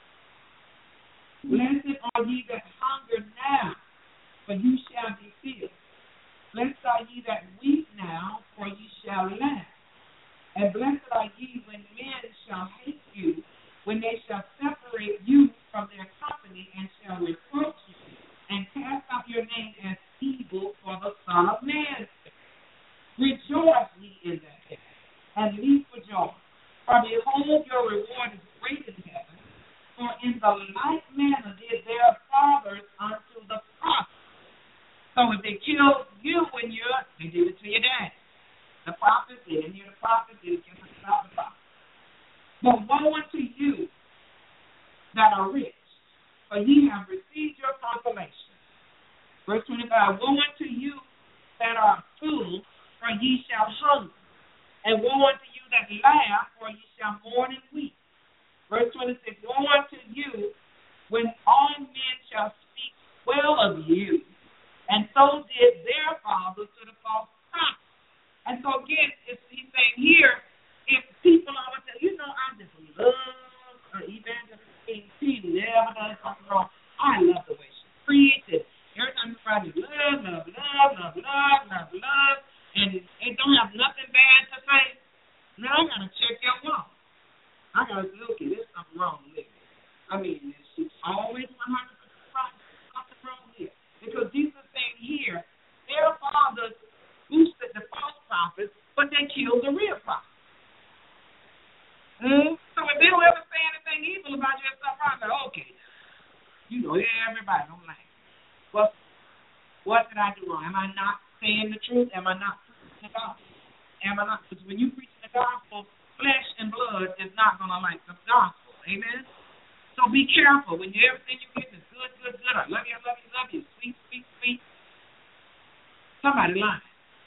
Blessed are ye that hunger now, for you shall be filled. Blessed are ye that weep now, for ye shall laugh. And blessed are ye when men shall hate you, when they shall separate you from their company, and shall reproach you, and cast out your name as evil for the Son of Man. Rejoice ye in that day, and leap for joy. For behold, your reward is great in heaven. For in the like manner did their fathers unto the prophets. So if they killed you when you're, they did it to your dad. The prophets did, and you're the prophets did it to the prophets. But woe unto you that are rich, for ye have received your consolation. Verse twenty-five, woe unto you that are full, for ye shall hunger. And woe unto you that laugh, for ye shall mourn and weep. Verse twenty-six, woe unto you when all men shall speak well of you, and so did their fathers to the false prophets. And so again, it's he's saying here, if people always say, you know, I just love uh, Evangelist King. She never does something wrong. I love the way she preaches. Every time you find love, love, love, love, love, love, love, and it don't have nothing bad to say, now I gotta check your walk. I gotta say, okay, there's something wrong with it. I mean, she's always one hundred percent right. There's something wrong here. Because Jesus is saying here, their fathers boosted the false prophets, but they killed the real prophets. Mm? So if they don't ever say anything evil about your stuff, I'm like, okay, you know, everybody don't like it. Well, what did I do wrong? Am I not saying the truth? Am I not preaching the gospel? Am I not? Because when you preach the gospel, flesh and blood is not going to like the gospel. Amen? So be careful. When you everything you get is good, good, good. I love you, I love you, I love you. Sweet, sweet, sweet. Somebody lying.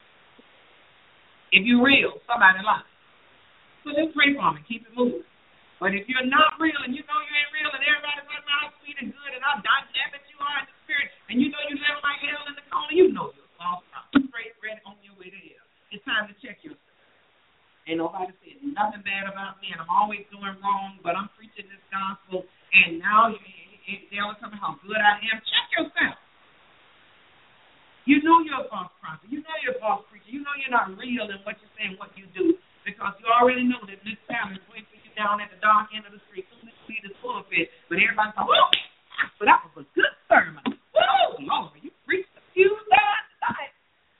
If you're real, somebody lying. So just pray for me. Keep it moving. But if you're not real and you know you ain't real and everybody's like, how sweet and good and how dynamic you are in the spirit and you know you live like hell in the corner, you know you're false prophet. Straight ready on your way to hell. It's time to check yourself. Ain't nobody saying nothing bad about me, and I'm always doing wrong, but I'm preaching this gospel, and now you, they always tell me how good I am. Check yourself. You know you're a false prophet. You know you're a false preacher. You know you're not real in what you're saying, what you do, because you already know that this family is waiting for you down at the dark end of the street. Soon as you see the pulpit, but everybody's like, whoa, so that was a good sermon. Whoa, Lord, you preached a few times tonight.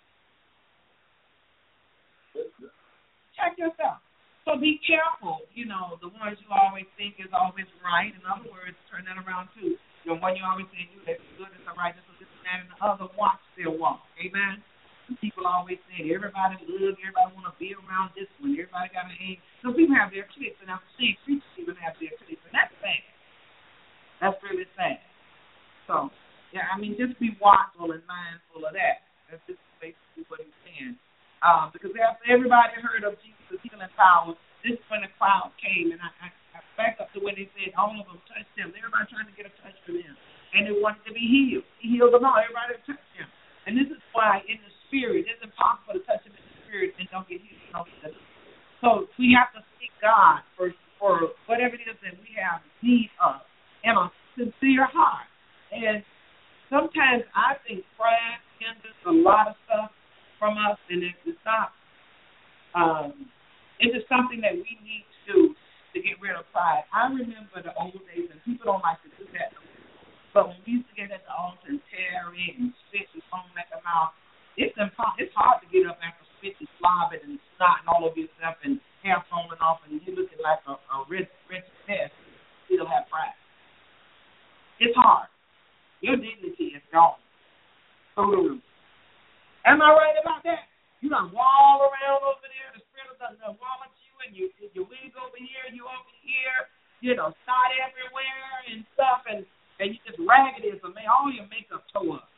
Check yourself. So be careful, you know, the ones you always think is always right. In other words, turn that around too. The one you always say, you, that's good, it's all right, this, this, and that, and the other, watch their walk. Amen? People always say everybody look, everybody want to be around this one, everybody got an aim. So people have their cliques, and I'm seeing preachers even have their cliques, and that's sad. That's really sad. So, yeah, I mean, just be watchful and mindful of that. That's just basically what he's saying. Um, because after everybody heard of Jesus' healing power, this is when the crowd came, and I, I, I back up to when they said all of them touched him. Everybody trying to get a touch from him, and they wanted to be healed. He healed them all. Everybody touched him. And this is why in the spirit, it's impossible to touch him in the spirit and don't get healed. Don't get so we have to seek God for, for whatever it is that we have need of in a sincere heart. And sometimes I think pride hinders a lot of stuff from us, and it's not, um, it's just something that we need to do to get rid of pride. I remember the old days, and people don't like to do that. But when we used to get at the altar and tarry and spit and foam at the mouth, it's impo- it's hard to get up after spit and slob it and snotting all over yourself and hair foaming off and you looking like a, a rich, rich mess. Still have pride. It's hard. Your dignity is gone. Totally. Am I right about that? You done wall around over there, the spirit of the done wall at you, and you, your wig over here, you over here, you know, snot everywhere and stuff, and and you just ragged as a man, all your makeup tore up.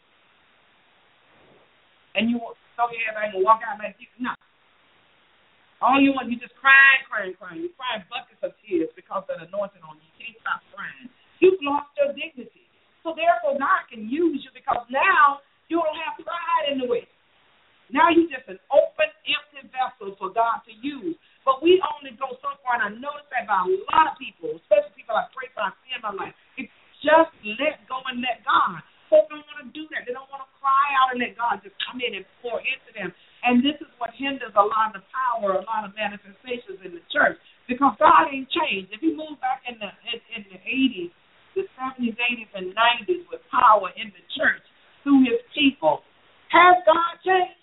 And you throw your head back and walk out like you, no. All you want, you just crying, crying, crying. You crying buckets of tears because of the anointing on you. You can't stop crying. You've lost your dignity. So therefore, God can use you because now you don't have pride in the way. Now you're just an open, empty vessel for God to use. But we only go so far, and I notice that by a lot of people, especially people I pray for, I see in my life. It's just let go and let God. Folk don't want to do that. They don't want to cry out and let God just come in and pour into them. And this is what hinders a lot of the power, a lot of manifestations in the church, because God ain't changed. If He moved back in the in, in the eighties, the seventies, eighties, and nineties with power in the church through His people, has God changed?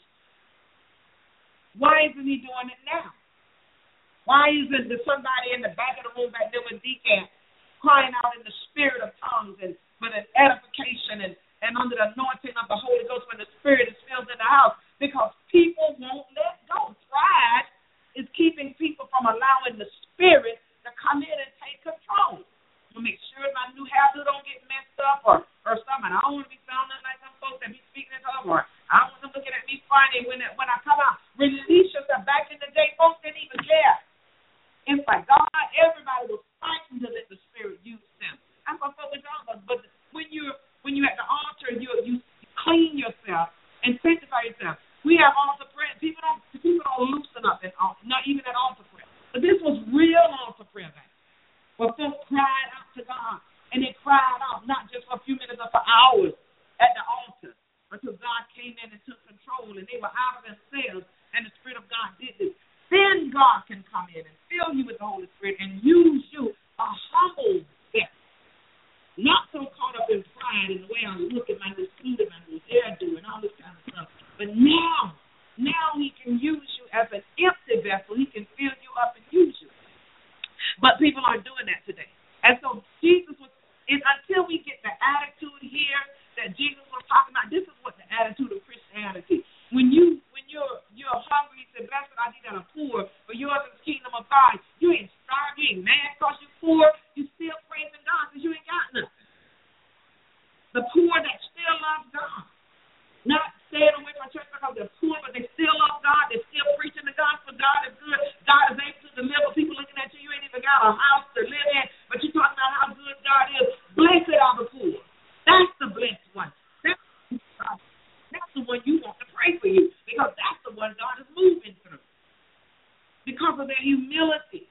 Why isn't He doing it now? Why isn't there somebody in the back of the room back there with Deacon crying out in the spirit of tongues and with an edification and, and under the anointing of the Holy Ghost when the Spirit is filled in the house? Because people won't let go. Pride is keeping people from allowing the Spirit to come in and take control. To make sure my new hairdo don't get messed up or, or something. I don't want to be sounding like some folks that be speaking in tongues, or I don't want them looking at me funny when when I come out. Release yourself. Back in the day, folks didn't even care. It's like God, everybody was fighting to let the Spirit use them. That's what folks are talking about. But when you're when you're at the altar, you you clean yourself and sanctify yourself. We have altar prayer. People don't people don't loosen up at altar, not even at altar prayer. But this was real altar prayer back, where folks cried out to God, and they cried out not just for a few minutes, but for hours at the altar until God came in and took control, and they were out of themselves, and the Spirit of God did this. Then God can come in and fill you with the Holy Spirit and use you, a humble vessel, not so caught up in pride in the way I look at my new suit and my new hairdo and all this kind of stuff. But now, now He can use you as an empty vessel. He can fill you up and use you. But people aren't doing that today. And so Jesus was, is until we get the attitude here that Jesus was talking about, this is what the attitude of Christianity. When you when you're you're hungry, you say, blessed are these that are poor, but yours is the kingdom of God. You ain't starved, you ain't mad because you're poor. You still praising God because you ain't got nothing. The poor that still love God. Not staying away from church because they're poor, but they still love God. They're still preaching the gospel. God is good. God is able to deliver. People looking at you, you ain't even got a house to live in, but you're talking about how good God is. Blessed are the poor. That's the blessed one. That's That's the one you want to pray for you, because that's the one God is moving through because of their humility.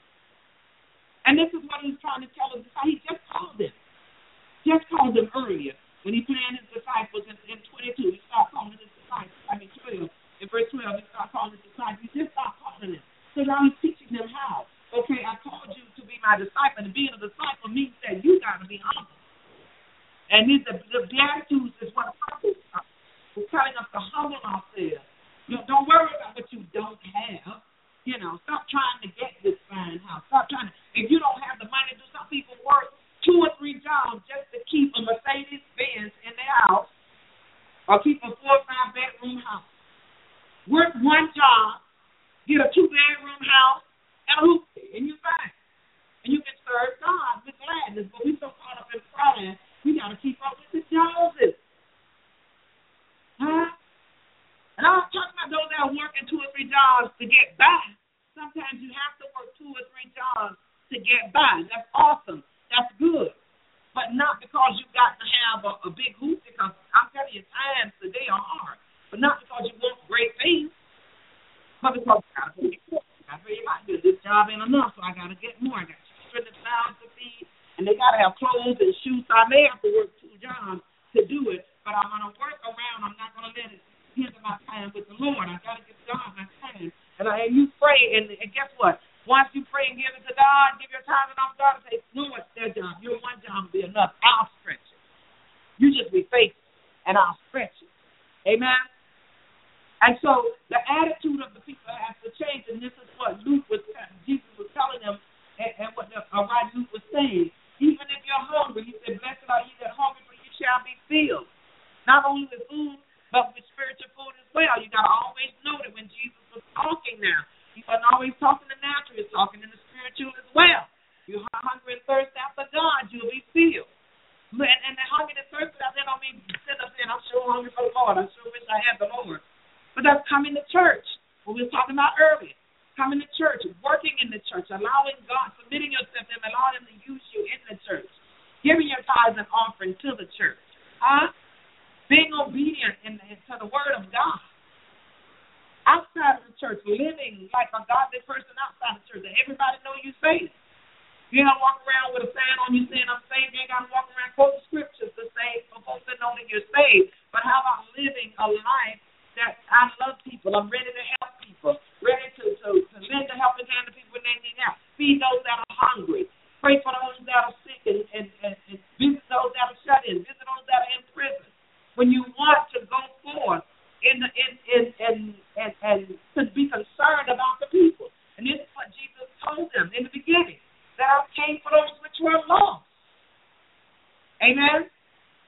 And this is what He's trying to tell us. He just called them. Just called them earlier when He planned His disciples in, in twenty-two. He started calling His disciples. I mean, twelve. In verse twelve, He started calling His disciples. He just started calling them. So now He's teaching them how. Okay, I called you to be my disciple. And being a disciple means that you got to be humble. And the, the Beatitudes is what apostles are. We're telling us to humble ourselves. You know, don't worry about what you don't have. You know, stop trying to get this fine house. Stop trying to, if you don't have the money to do, some people work two or three jobs just to keep a Mercedes Benz in their house or keep a four or five bedroom house. business, but we so caught up in pride, we got to keep up with the Joneses. Huh? And I'm talking about those that are working two or three jobs to get by. Sometimes you have to work two or three jobs to get by. That's awesome. That's good. But not because you got to have a, a big hoop, because I'm telling you, times today are hard. But not because you want great things, but because you got to pay for it. I feel like this job ain't enough, so I got to get more. I got children and mouths to feed, and they got to have clothes and shoes. So I may have to work two jobs to do it, but I'm going to work around. I'm not going to let it hinder my time with the Lord. I got to give God my time. And, I, and you pray, and, and guess what? Once you pray and give it to God, give your time and I'm God, and say, no, it's their job. Your one job will be enough. I'll stretch it. You just be faithful, and I'll stretch it. Amen? And so the attitude of the people has to change, and this is what Luke was, Jesus was telling them, and, and what the uh, right Luke was saying. Even if you're hungry, he said, blessed are you that are hungry, for you shall be filled. Not only with food, but with spiritual food as well. You got to always know that when Jesus was talking now, he wasn't always talking the natural, he's talking in the spiritual as well. You're hungry and thirsty after God, you'll be filled. And, and the hungry and thirsty out there don't mean sit up there and I'm sure hungry for the Lord. I sure wish I had the Lord. But that's coming to church, what we were talking about earlier. Coming to church, working in the church, allowing God, submitting yourself to Him, allowing Him to use you in the church, giving your tithes and offering to the church, huh? Being obedient in the, to the Word of God. Outside of the church, living like a godly person outside the church, that everybody know you saved. You don't walk around with a sign on you saying I'm saved. You ain't got to walk around quoting scriptures to say for folks that know that you're saved. But how about living a life that I love people, I'm ready to help people, ready to, to, to lend a helping hand to people when they need help, feed those that are hungry, pray for those that are sick, and, and, and, and visit those that are shut in, visit those that are in prison. When you want to go forth in the in in and and, and to be concerned about the people. And this is what Jesus told them in the beginning, that I came for those which were lost. Amen?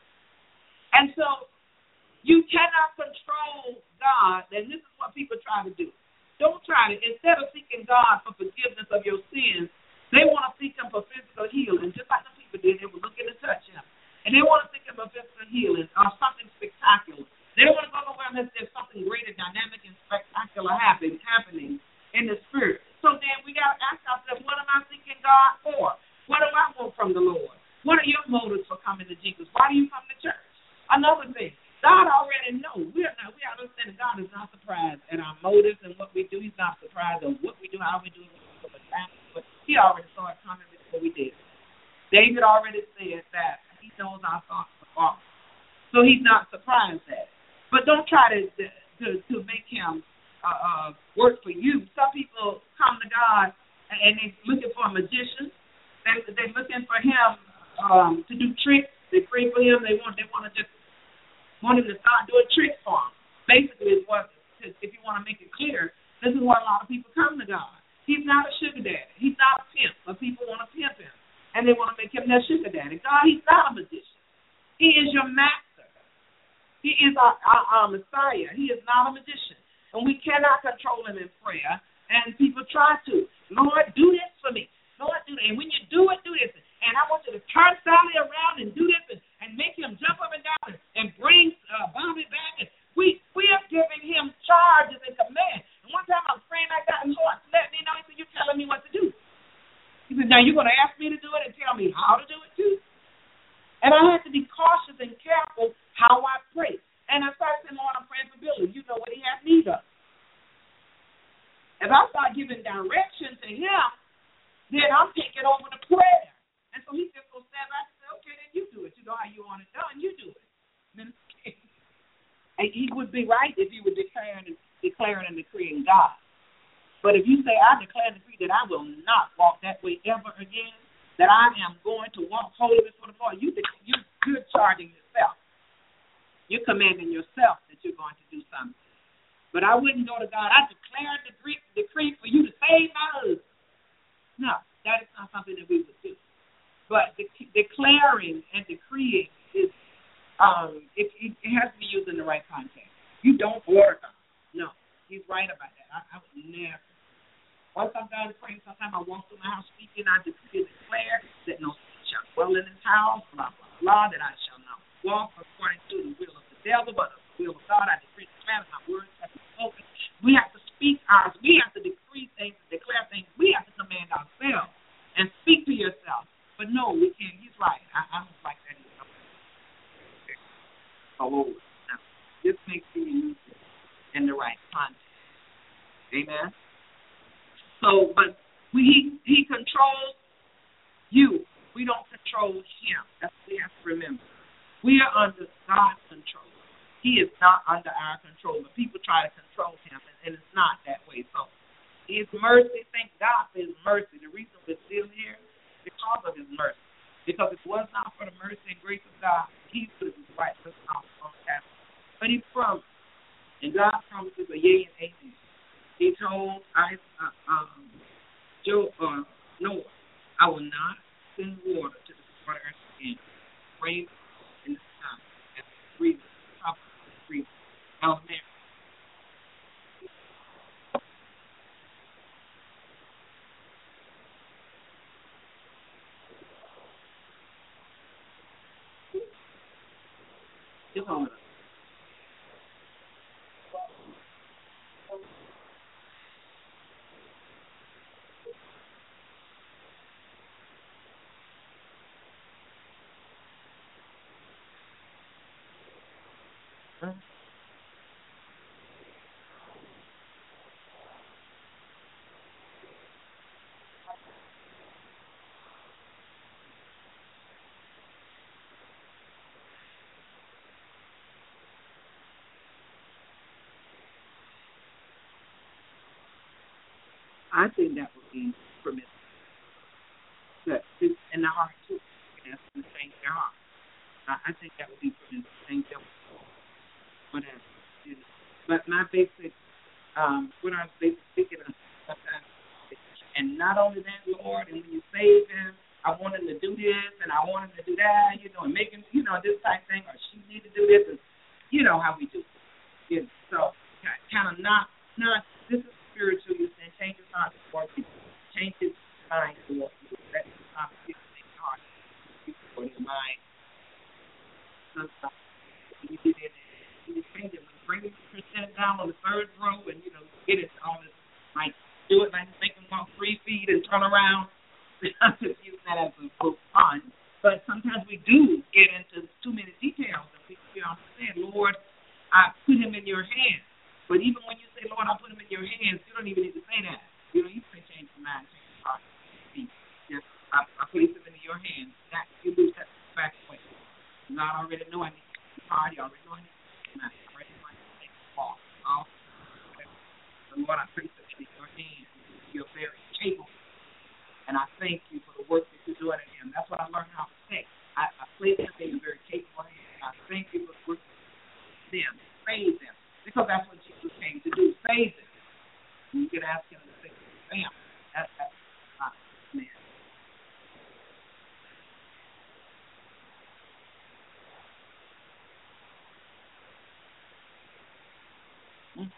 And so you cannot control God, and this is what people try to do. Don't try to, instead of seeking God for forgiveness of your sins, they want to seek Him for physical healing, just like the people did. They were looking to touch Him. And they want to seek Him for physical healing or something spectacular. They don't want to go nowhere unless there's something great and dynamic and spectacular happen, happening in the spirit. So then we got to ask ourselves, what am I seeking God for? What do I want from the Lord? What are your motives for coming to Jesus? Why do you come to church? Another thing, God already knows. We are not, we understand that God is not surprised at our motives and what we do. He's not surprised at what we do, how we do it. But He already saw it coming before we did. David already said that He knows our thoughts are. So He's not surprised at it. But don't try to to, to make Him uh, uh, work for you. Some people come to God and they're looking for a magician. They, they're looking for Him um, to do tricks. They pray for Him. They want they want to just want Him to start doing tricks for them. Basically, is what if you want to make it clear, this is why a lot of people come to God. He's not a sugar daddy. He's not a pimp. But people want to pimp Him, and they want to make Him their sugar daddy. God, He's not a magician. He is your master. He is our, our, our Messiah. He is not a magician. And we cannot control Him in prayer. And people try to. Lord, do this for me. Lord, do that. And when you do it, do this. And I want you to turn Sally around and do this and, and make him jump up and down and, and bring uh, Bobby back. And we, we are giving Him charges and commands. And one time I was praying like that, and Lord let me know. He said, you're telling me what to do. He said, now you're going to ask me to do it and tell me how to do it too? And I had to be cautious and careful how I pray. And I started saying, Lord, I'm praying for Billy. You know what he has need of. If I start giving direction to him, then I'm taking over the prayer. And so he just going to stand back and say, okay, then you do it. You know how you want it done. You do it. And he would be right if he were declaring, declaring and decreeing God. But if you say, I declare and decree that I will not walk that way ever again, that I am going to walk holy before the Lord, you, you, you're charging yourself. You're commanding yourself that you're going to do something. But I wouldn't go to God, I declare and decree, decree for you to save my husband. No, that is not something that we would do. But de- declaring and decreeing is, um, it, it, it has to be used in the right context. You don't order God. No, He's right about that. I, I would never. Once I'm done praying, sometimes I walk through my house speaking, I decree and declare that no sin shall dwell dwell in his house, blah, blah, blah, that I shall not walk according to the will of the devil, but the will of God. I decree and declare my words have been spoken. We have to speak ours. We have to decree things, declare things. We have to command ourselves and speak to yourself. But no, we can't. He's right. I, I don't like that. Oh, now, this makes you use it in the right context. Amen. So, but we he, he controls you. We don't control him. That's what we have to remember. We are under God's control. He is not under our control. But people try to control him, and, and it's not that way. So, his mercy, thank God for his mercy. The reason we're still here is because of his mercy. Because if it was not for the mercy and grace of God, he would have wiped us out on the path. But he promised, and God promises a yea and amen. He told I, uh, um, Joe, uh, Noah, I will not send water to the water earth again. Rain in the sky and breathe top of the breathe. Out there. It's on. I think that would be permissible. But it's in the heart too. Yes, to change their heart. I, I think that would be permissible. Change their whatever. You know. But my basic, um, what I was basically speaking of sometimes, and not only that, Lord, and when you save him, I want him to do this, and I want him to do that, you know, and make him, you know, this type thing, or she need to do this, and you know how we do. You know, so kind of not, not. This is spiritual. You saying change his heart towards you, change his mind towards you. Let his heart be his heart for his mind. Sometimes you did it, you change it. Bring it, sit it down on the third row, and you know, get it on this, like do it, like make them walk three feet and turn around. I'm just using that as a book fun. But sometimes we do get into too many details, and we, you know, saying, Lord, I put him in your hands. But even when you say, Lord, I put him in your hands, you don't even need to say that. You know, you say change the mind, change the heart. Just, I, I place him into your hands. That you lose that back away. God already know I need to change the heart. He already know I need to change the mind. I already know I need to take the fall. So, Lord, I place him into your hands. You're very capable. And I thank you for the work that you're doing in him. That's what I learned how to say. I, I place him in a very capable hands. I thank you for the work in them. Praise them. Because that's what Jesus came to do. Save them. And you can ask him to save them. Bam. That, that's not man. Mm-hmm.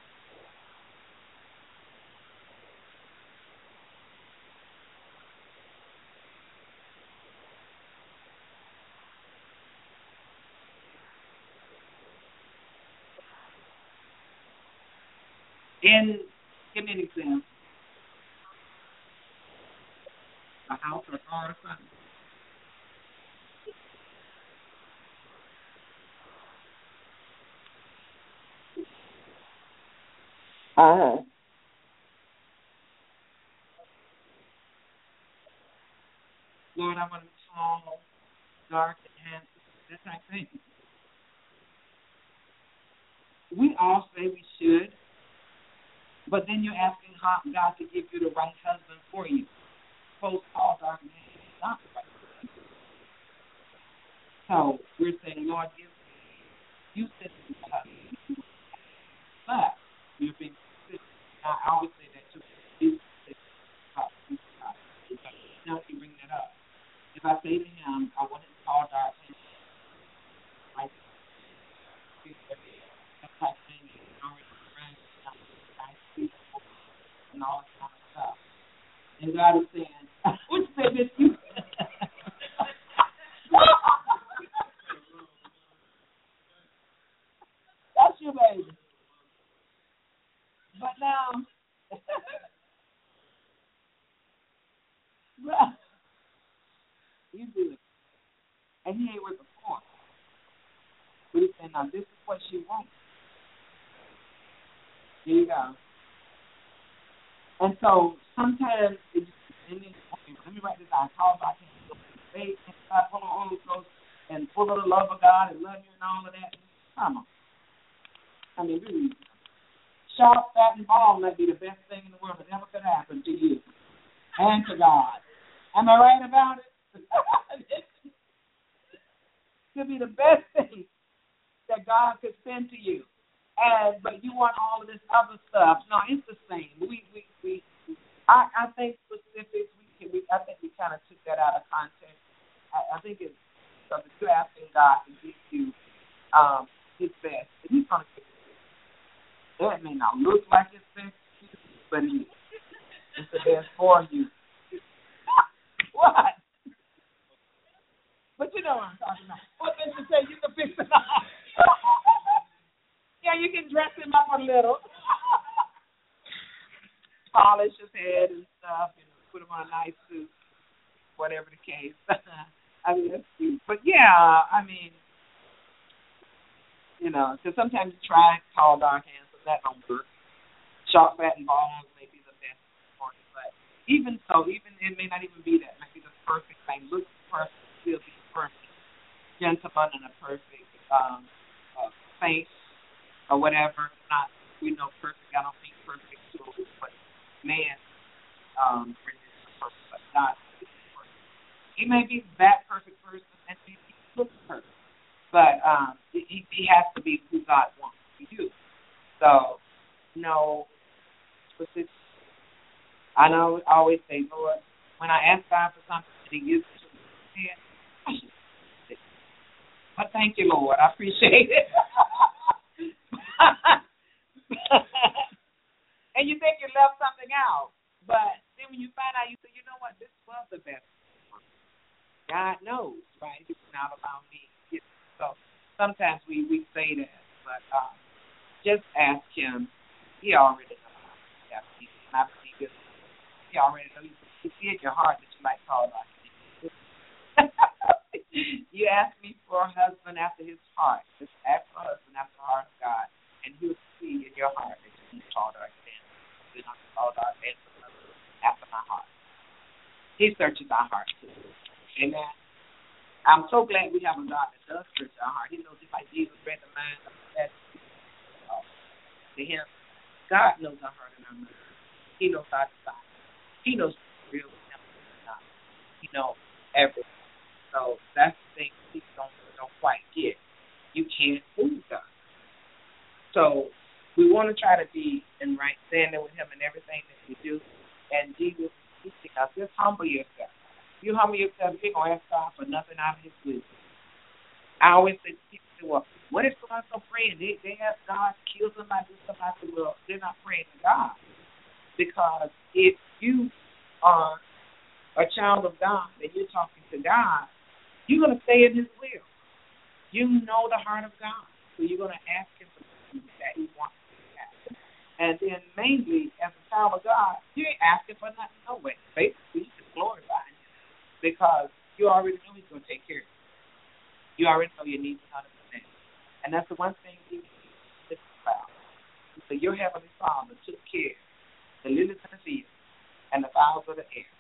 And give me an example. A house or a car or something. Uh-huh. Lord, I want to be tall, dark, and handsome. That type of thing. We all say we should, but then you're asking God to give you the right husband for you. Post tall, dark, and handsome. Not the right husband. So we're saying, Lord, give me, you said to me, husband. But you're being consistent. I always say that too. You said, now you bring that up. If I say to him, I want him tall, dark, handsome, like that type of thing, already friends, and all that kind of stuff. And God is saying, what you say, Miss You? You good. And he ain't with the force. But he said, now this is what she wants. Here you go. And so sometimes it just, and then, okay, let me write this down. Call back in. Faith and God, full of Holy Ghost and full of the love of God and love you and all of that. Come on. I mean, really. Sharp, fat, and bald might be the best thing in the world that ever could happen to you and to God. Am I right about it? It could be the best thing that God could send to you. And but you want all of this other stuff. No, it's the same. We we, we I, I think specifics we can we I think we kind of took that out of context. I, I think it's because if you're asking God to give you um his best, and he's gonna give you that may not look like his best, but he it's the best for you. What? But you know what I'm talking about. What did you say? You can fix it up. Yeah, you can dress him up a little. Polish his head and stuff, and put him on a nice suit, whatever the case. I mean, that's cute. But yeah, I mean, you know, because sometimes you try tall, dark, handsome, that don't work. Sharp, fat, and bald may be the best for you. But even so, even it may not even be that. It might be the perfect thing. Look perfect, still be perfect. Gentleman and a perfect um, uh, saint or whatever. Not we know perfect. I don't mean perfect too, but man, um, perfect, but not perfect. He may be that perfect person, and he looks perfect, but um, he he has to be who God wants to be. So, no specific. I know I always say, Lord, when I ask God for something and He gives it to me, I should. But thank you, Lord. I appreciate it. And you think you left something out, but then when you find out, you say, you know what, this was the best. God knows, right? It's not about me. So sometimes we, we say that, but um, just ask Him. He already knows. Yeah, he, he already knows. He see in your heart that you might call out. You ask me for a husband after his heart. Just ask for a husband after the heart of God, and He'll see in your heart that you called our stand. We're not called our stand after my heart. He searches our heart too. Amen. I'm so glad we have a God that does search our heart. He knows just like Jesus read the mind of that to Him. God knows our heart and our mind. He knows our desire. He knows the real not. He knows everything. So that's the thing people don't don't quite get. You can't fool God. So we want to try to be in right standing with Him in everything that we do. And Jesus is teaching us, just humble yourself. You humble yourself, you're going to ask God for nothing out of His wisdom. I always say to people, well, what if someone's so praying? They, they ask God to kill somebody, do somebody. Well, they're not praying to God. Because if you are a child of God and you're talking to God, you're going to stay in His will. You know the heart of God. So you're going to ask Him for things that He wants to happen. And then mainly, as a child of God, you ain't asking for nothing no way. Basically, you just glorify Him. Because you already know He's going to take care of you. You already know your needs one hundred percent. And that's the one thing you think about. So your Heavenly Father took care of the lilies of the field and the fowls of the air.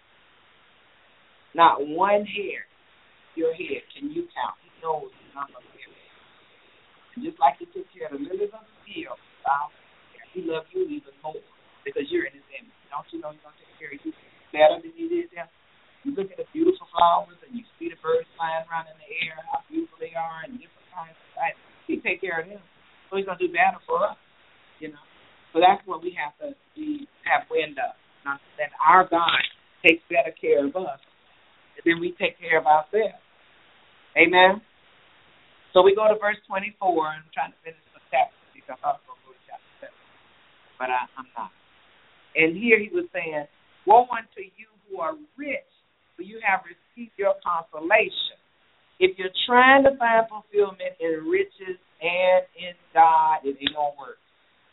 Not one hair your head can you count. He knows the number of your hair. And just like He took care of the lilies of the field, He loves you even more because you're in His image. Don't you know He's going to take care of you better than He did them? You look at the beautiful flowers and you see the birds flying around in the air, how beautiful they are, and different kinds of things. He take care of them. So He's going to do better for us, you know. So that's what we have to be, have wind of. That our God takes better care of us then we take care of ourselves. Amen? So we go to verse twenty-four, and I'm trying to finish the chapter because I'm going to go to chapter seven. But I, I'm not. And here he was saying, woe unto you who are rich, for you have received your consolation. If you're trying to find fulfillment in riches and in God, it ain't going to work.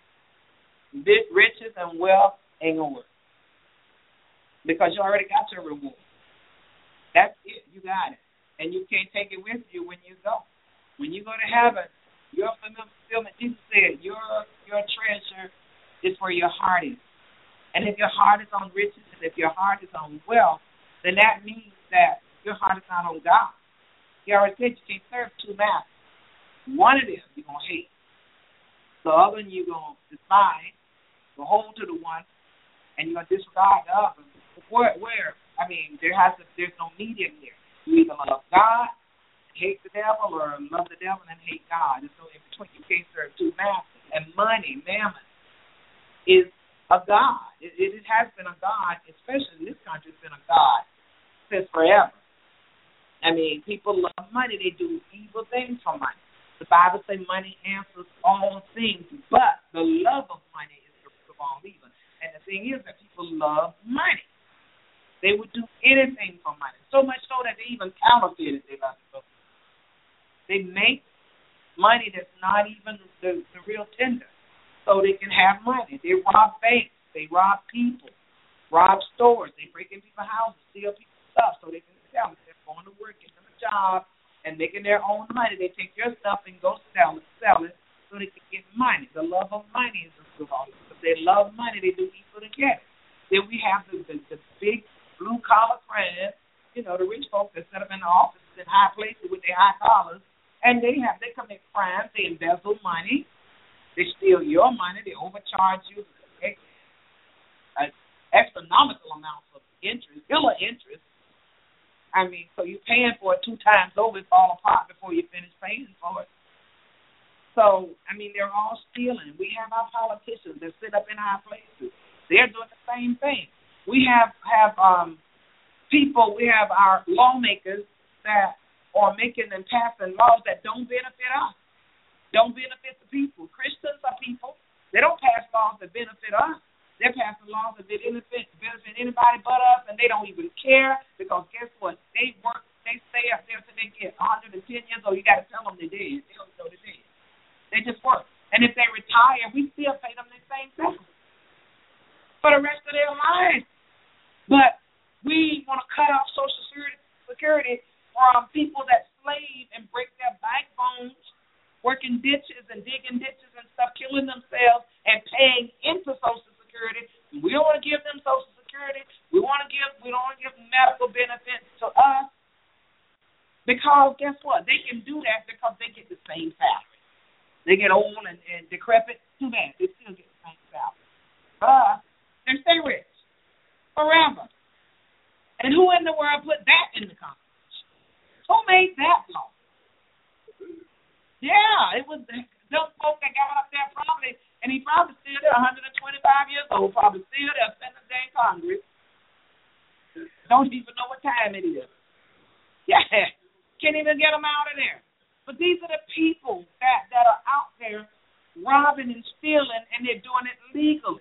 Riches and wealth ain't going to work. Because you already got your reward. That's it. You got it. And you can't take it with you when you go. When you go to heaven, your fulfillment, Jesus said, your, your treasure is where your heart is. And if your heart is on riches and if your heart is on wealth, then that means that your heart is not on God. He already said you can't serve two masters. One of them you're going to hate. The other one you're going to despise. You're going to hold to the one, and you're going to disregard the other. Where, where? I mean, there has to, there's no medium here. You either love God, hate the devil, or love the devil and hate God. There's no in between. You can't serve two masters. And money, mammon, is a god. It, it has been a god, especially in this country. It's been a god since forever. I mean, people love money. They do evil things for money. The Bible says money answers all things, but the love of money is the root of all evil. And the thing is that people love money. They would do anything for money, so much so that they even counterfeit it. They love it. They make money that's not even the, the real tender, so they can have money. They rob banks. They rob people, rob stores. They break in people's houses, steal people's stuff, so they can sell it. They're going to work, get them a job, and making their own money. They take your stuff and go sell it, sell it, so they can get money. The love of money is the root of all. If they love money, they do evil to get it. Then we have the, the, the big blue-collar crowd, you know, the rich folks that set up in the offices in high places with their high collars, and they have they commit crimes. They embezzle money. They steal your money. They overcharge you ex, uh, astronomical amounts of interest, killer interest. I mean, so you're paying for it two times over, it fall apart before you finish paying for it. So, I mean, they're all stealing. We have our politicians that sit up in our places. They're doing the same thing. We have, have um, people, we have our lawmakers that are making and passing laws that don't benefit us, don't benefit the people. Christians are people. They don't pass laws that benefit us. They're passing laws that benefit, benefit anybody but us, and they don't even care because guess what? They work, they stay up there until they get one hundred ten years old. You got to tell them they're dead. They don't know they're dead. They just work. And if they retire, we still pay them the same thing for the rest of their lives. But we want to cut off Social Security, security from people that slave and break their backbones, working ditches and digging ditches and stuff, killing themselves and paying into Social Security. We don't want to give them Social Security. We want to give. We don't want to give medical benefits to us because guess what? They can do that because they get the same salary. They get old and, and decrepit. Too bad. They still get the same salary. But they stay rich forever. And who in the world put that in the Constitution? Who made that law? Yeah, it was those folks that got up there probably, and he probably still there, one hundred twenty-five years old, probably still there, sitting there in Congress. Don't even know what time it is. Yeah, can't even get them out of there. But these are the people that, that are out there robbing and stealing, and they're doing it legally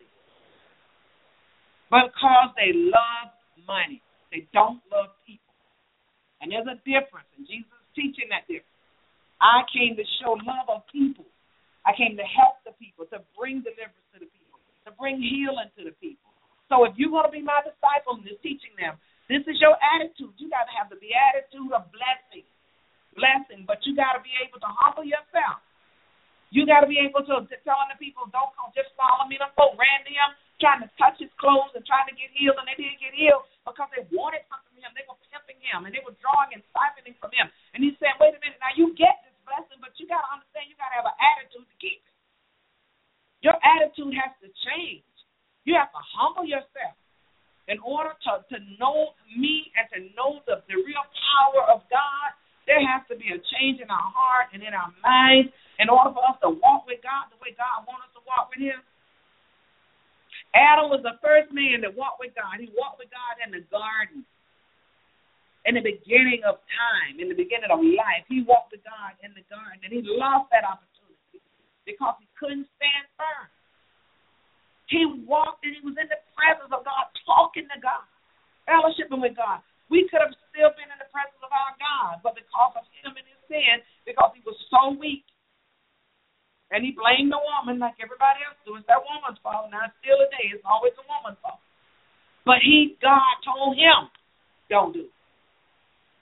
because they love money. They don't love people. And there's a difference, and Jesus is teaching that difference. I came to show love of people. I came to help the people, to bring deliverance to the people, to bring healing to the people. So if you're going to be my disciple and is teaching them, this is your attitude. You got to have the attitude of blessing, blessing, but you got to be able to humble yourself. You got to be able to, to telling the people, don't come, just follow me. Them folk ran to him, trying to touch his clothes and trying to get healed, and they didn't get healed because they wanted something from him. They were pimping him, and they were drawing and siphoning from him. And he said, wait a minute, now you get this blessing, but you got to understand you got to have an attitude to keep it. Your attitude has to change. You have to humble yourself in order to, to know me and to know the, the real power of God. There has to be a change in our heart and in our minds in order for us to walk with God the way God wants us to walk with him. Adam was the first man that walked with God. He walked with God in the garden. In the beginning of time, in the beginning of life, he walked with God in the garden, and he lost that opportunity because he couldn't stand firm. He walked and he was in the presence of God, talking to God, fellowshipping with God. We could have still been in the presence of our God, but because of him and his sin, because he was so weak, and he blamed the woman like everybody else do. It's that woman's fault. Now, it's still a day. It's always a woman's fault. But he, God told him, don't do it.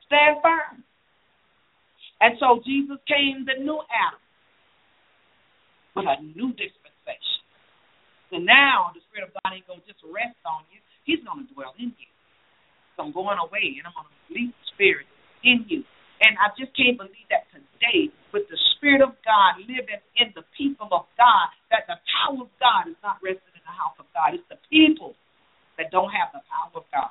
Stand firm. And so Jesus came the new Adam with a new dispensation. So now the Spirit of God ain't going to just rest on you. He's going to dwell in you. So I'm going away, and I'm going to release the Spirit in you. And I just can't believe that today, with the Spirit of God living in the people of God, that the power of God is not resting in the house of God. It's the people that don't have the power of God.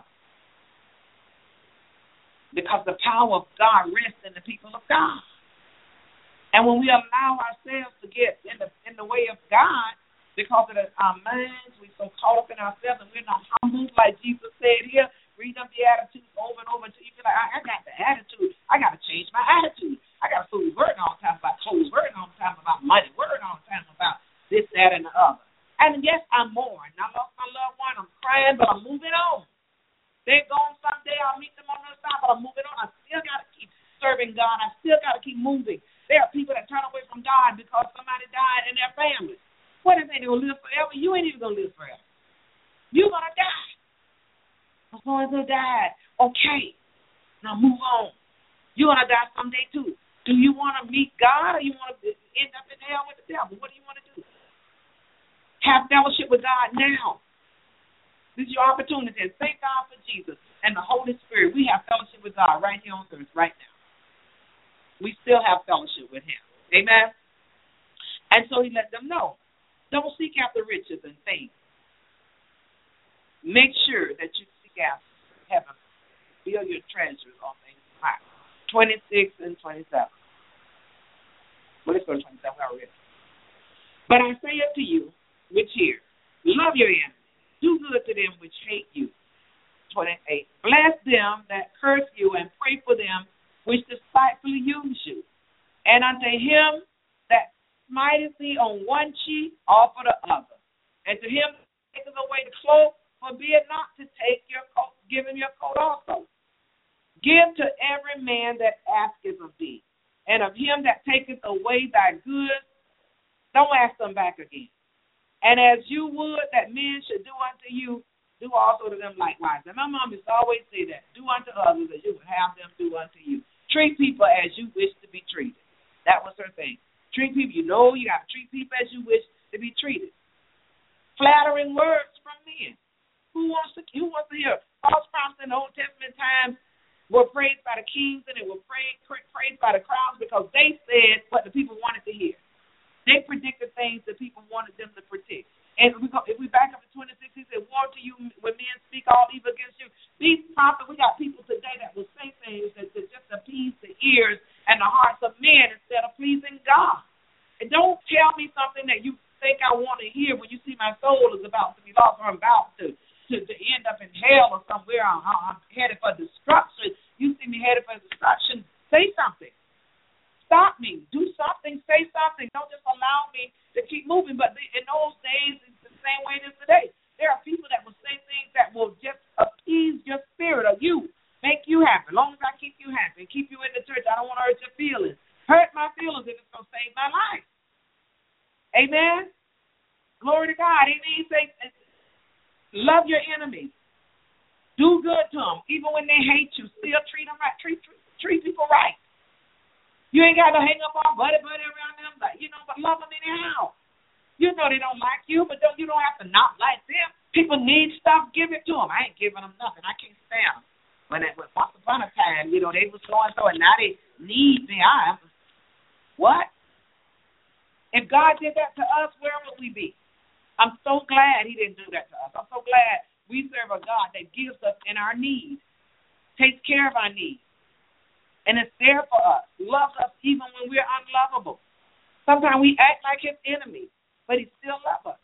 Because the power of God rests in the people of God. And when we allow ourselves to get in the in the way of God, because of the, our minds, we're so caught up in ourselves, and we're not humble, like Jesus said here. Read up the attitudes over and over until you feel like, I, I got the attitude. I got to change my attitude. I got fools worrying all the time about clothes, worrying all the time about money, worrying all the time about this, that, and the other. And yes, I'm mourning. I lost my loved one. I'm crying, but I'm moving on. They're gone someday. I'll meet them on the other side, but I'm moving on. I still got to keep serving God. I still got to keep moving. There are people that turn away from God because somebody died in their family. What if they going to live forever? You ain't even going to live forever. You're going to die. My so-and-so died. Okay. Now move on. You're going to die someday too. Do you want to meet God, or you want to end up in hell with the devil? What do you want to do? Have fellowship with God now. This is your opportunity. And thank God for Jesus and the Holy Spirit. We have fellowship with God right here on earth right now. We still have fellowship with him. Amen? And so he let them know. Don't seek after riches and things. Make sure that you seek after heaven. Build your treasures on things high. twenty-six and twenty-seven. Well, let's go to twenty-seven. I already. But I say unto you, which hear, love your enemies. Do good to them which hate you. twenty-eight. Bless them that curse you, and pray for them which despitefully use you. And unto him that smiteth thee on one cheek, offer the other. And to him that taketh away the cloak, forbid not to take your coat, give him your coat also. Give to every man that asketh of thee, and of him that taketh away thy goods, don't ask them back again. And as you would that men should do unto you, do also to them likewise. And my mom used to always say that, do unto others as you would have them do unto you. Treat people as you wish to be treated. That was her thing. Treat people, you know you got to treat people as you wish to be treated. Flattering words from men. Who wants to, who wants to hear? False prophets in the Old Testament times were praised by the kings, and they were praised, praised by the crowds because they said what the people wanted to hear. They predicted things that people wanted them to predict. And if we, go, if we back up to twenty-six, he said, woe to you when men speak all evil against you. These prophets, we got people today that will say things that, that just appease the ears and the hearts of men instead of pleasing God. And don't tell me something that you think I want to hear when you see my soul is about to be lost, or I'm about to, to, to end up in hell or somewhere. I'm, I'm headed for destruction. You see me headed for destruction. Say something. Stop me. Do something. Say something. Don't just allow me to keep moving. But in those days, it's the same way it is today. There are people that will say things that will just appease your spirit or you, make you happy. As long as I keep you happy and keep you in the church, I don't want to hurt your feelings. Hurt my feelings if it's going to save my life. Amen? Glory to God. Amen. Say, love your enemies. Do good to them. Even when they hate you, still treat them right. Treat, treat, treat people right. You ain't got to hang up on buddy, buddy around them, but, you know, but love them anyhow. You know they don't like you, but don't, you don't have to not like them. People need stuff, give it to them. I ain't giving them nothing. I can't stand them. When it was once upon a time, you know, they were so-and-so, and now they need me. I am. What? If God did that to us, where would we be? I'm so glad he didn't do that to us. I'm so glad we serve a God that gives us in our need, takes care of our needs. And it's there for us, loves us even when we're unlovable. Sometimes we act like his enemies, but he still loves us.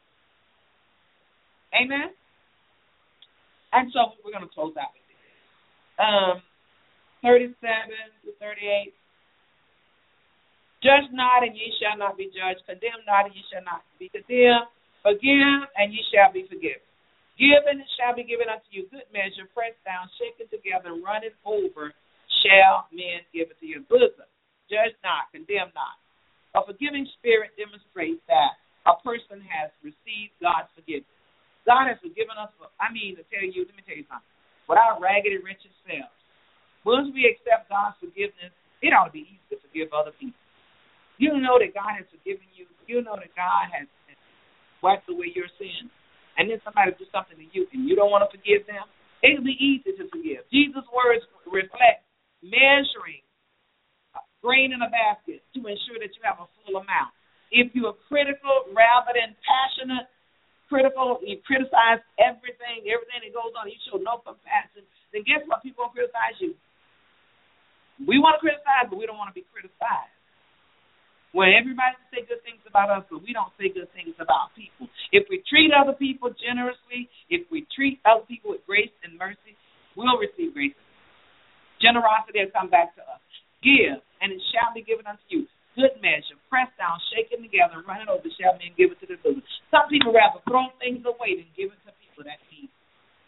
Amen? And so we're going to close out with this. Um, thirty-seven to thirty-eight. Judge not, and ye shall not be judged. Condemn not, and ye shall not be condemned. Forgive, and ye shall be forgiven. Give, and it shall be given unto you. Good measure, pressed down, shaken together, and running over, shall men give it to your bosom. Judge not, condemn not. A forgiving spirit demonstrates that a person has received God's forgiveness. God has forgiven us, for, I mean, to tell you, let me tell you something. With our raggedy, wretched selves, Once we accept God's forgiveness, it ought to be easy to forgive other people. You know that God has forgiven you. You know that God has wiped away your sins. And then somebody do something to you and you don't want to forgive them. It will be easy to forgive. Jesus' words reflect measuring grain in a basket to ensure that you have a full amount. If you are critical rather than passionate, critical, you criticize everything, everything that goes on, you show no compassion, then guess what? People will criticize you. We want to criticize, but we don't want to be criticized. When everybody say good things about us, but we don't say good things about people. If we treat other people generously, if we treat other people with grace and mercy, we'll receive grace. Generosity will come back to us. Give, and it shall be given unto you. Good measure, pressed down, shaken together, and running over, shall men give it to the bosom. Some people rather throw things away than give it to people that need it.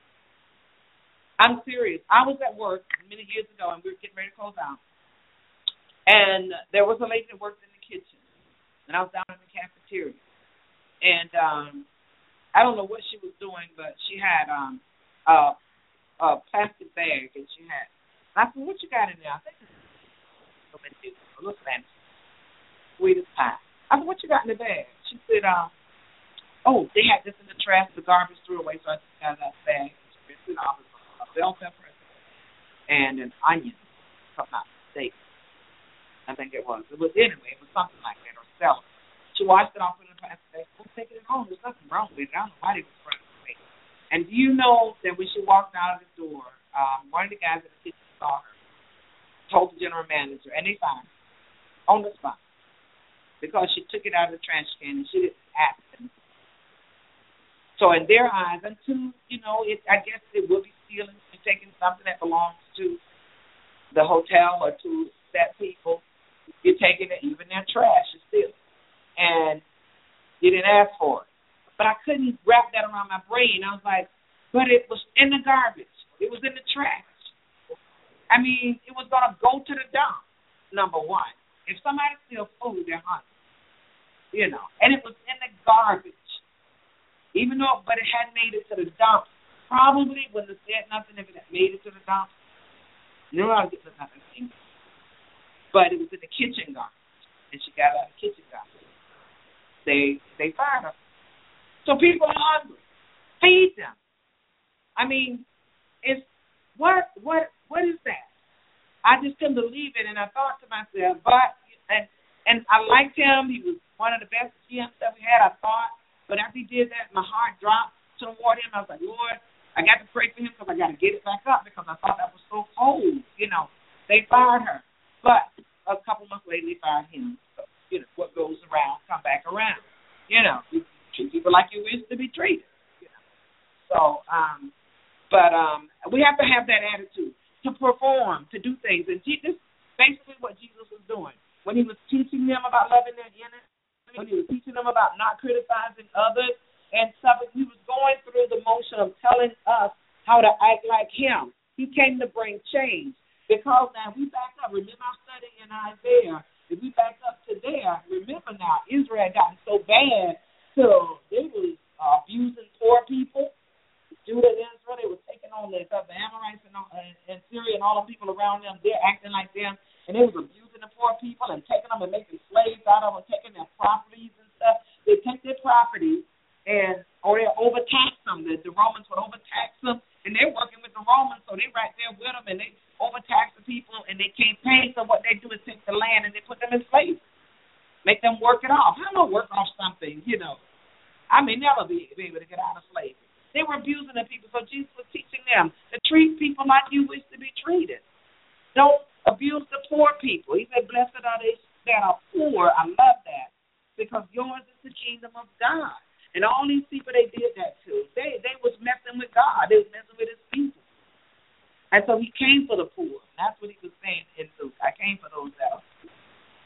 I'm serious. I was at work many years ago, and we were getting ready to close out. And there was a lady that worked in the kitchen, and I was down in the cafeteria. And um, I don't know what she was doing, but she had um, a, a plastic bag, and she had. I said, "What you got in there?" I think it's a little fancy, sweet as pie. I said, "What you got in the bag?" She said, um, "Oh, they had this in the trash. The garbage threw away, so I just got that bag." She said, "Oh, a bell pepper and an onion, if I'm not mistaken. I think it was. It was anyway. It was something like that, or celery. She washed it off in the plastic bag. We'll take it home. There's nothing wrong with it. I don't know why they was running away." And do you know that when she walked out of the door, um, one of the guys at the kitchen saw her, told the general manager, and they found her on the spot because she took it out of the trash can and she didn't ask them. So in their eyes, until, you know, it, I guess it will be stealing and taking something that belongs to the hotel or to that people. You're taking it, even their trash is stealing. And you didn't ask for it. But I couldn't wrap that around my brain. I was like, but it was in the garbage. It was in the trash. I mean, it was going to go to the dump, number one. If somebody steals food, they're hungry. You know, and it was in the garbage. Even though, but it hadn't made it to the dump. Probably wouldn't have said nothing if it had made it to the dump. You know, I was getting nothing. But it was in the kitchen garbage, and she got out of the kitchen garbage. They they fired her. So people are hungry. Feed them. I mean, it's what what what is that? I just couldn't believe it, and I thought to myself, but and and I liked him. He was one of the best G Ms that we had, I thought. But after he did that, my heart dropped toward him. I was like, Lord, I got to pray for him because I got to get it back up because I thought that was so cold. You know, they fired her. But a couple months later, they fired him. So, you know, what goes around, come back around. You know, you treat people like you wish to be treated. You know. So, um, but um, we have to have that attitude to perform, to do things. And Jesus, basically what Jesus was doing when he was teaching them about loving their enemy, when he was teaching them about not criticizing others and stuff, he was going through the motion of telling us how to act like him. He came to bring change. Because now, if we back up, remember our study in Isaiah, if we back up to there, remember now, Israel had gotten so bad till they was uh, abusing poor people. Judah and Israel, they were taking on the, the Amorites and, and, and Syria and all the people around them. They're acting like them, and they was abusing the poor people and taking them and making slaves out of them, taking their properties and stuff. They take their properties and or they overtax them. The, the Romans would overtax them, and they're working with the Romans, so they right there with them, and they overtax the people, and they can't pay. So what they do is take the land and they put them in slavery, make them work it off. How am I work off something? You know, I may never be, be able to get out of slavery. They were abusing the people, so Jesus was teaching them to treat people like you wish to be treated. Don't abuse the poor people. He said, "Blessed are they that are poor." I love that because yours is the kingdom of God. And all these people they did that to, they they was messing with God. They was messing with his people. And so he came for the poor. That's what he was saying in Luke. I came for those that are poor.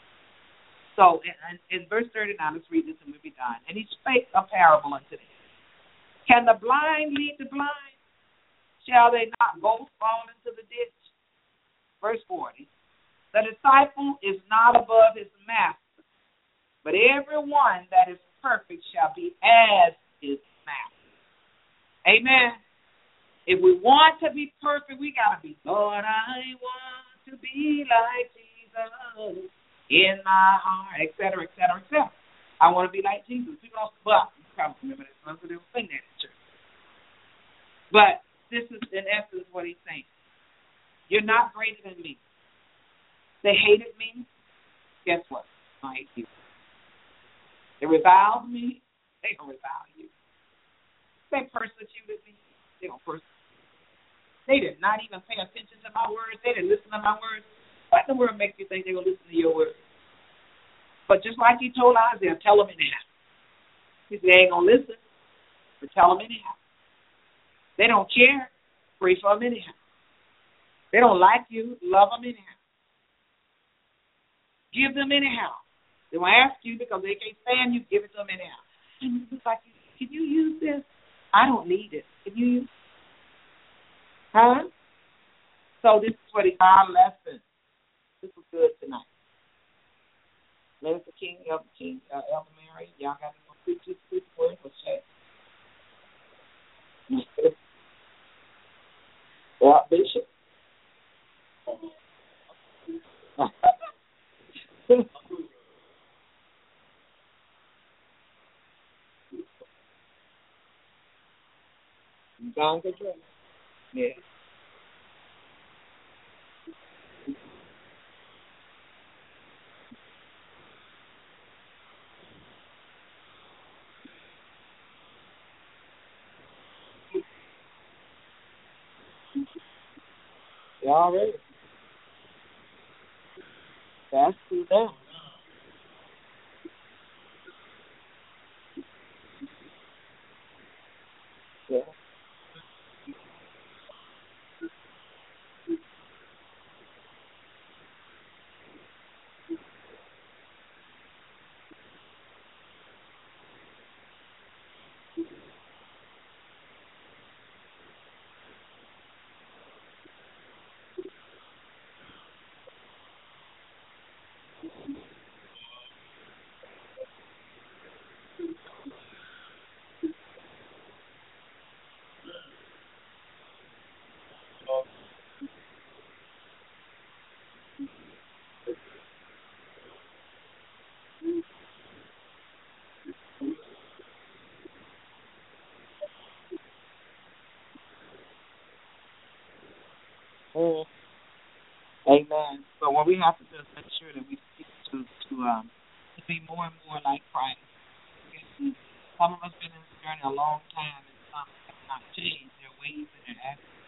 So in, in verse thirty-nine, let's read this and we'll be done. And he spake a parable unto them. Can the blind lead the blind? Shall they not both fall into the ditch? Verse forty. The disciple is not above his master, but everyone that is perfect shall be as his master. Amen. If we want to be perfect, we got to be, Lord, I want to be like Jesus in my heart, et cetera, et cetera, et cetera. I want to be like Jesus. People don't, well, you probably remember this, most of them sing that in church. But this is, in essence, what he's saying. You're not greater than me. They hated me. Guess what? I hate you. They reviled me. They don't revile you. They persecuted me. They don't persecute. They did not even pay attention to my words. They didn't listen to my words. What in the world makes you think they're going to listen to your words? But just like he told Isaiah, tell them anyhow. He said, they ain't going to listen, but tell them anyhow. They don't care. Pray for them anyhow. They don't like you. Love them anyhow. Give them anyhow. They will ask you because they can't stand you. Give it to them anyhow. And it's like, can you use this? I don't need it. Can you use it? Huh? So this is what it's our lesson. This was good tonight. Minister King, Elder King, uh, Elder Mary, y'all got any more preachers, quick word for chat? Yeah, Bishop. John Control. Yeah. Y'all ready? That's true now. Yeah. Mm. Amen. So what we have to do is make sure that we seek to to um to be more and more like Christ. Because some of us been in this journey a long time, and some have not changed their ways and their actions.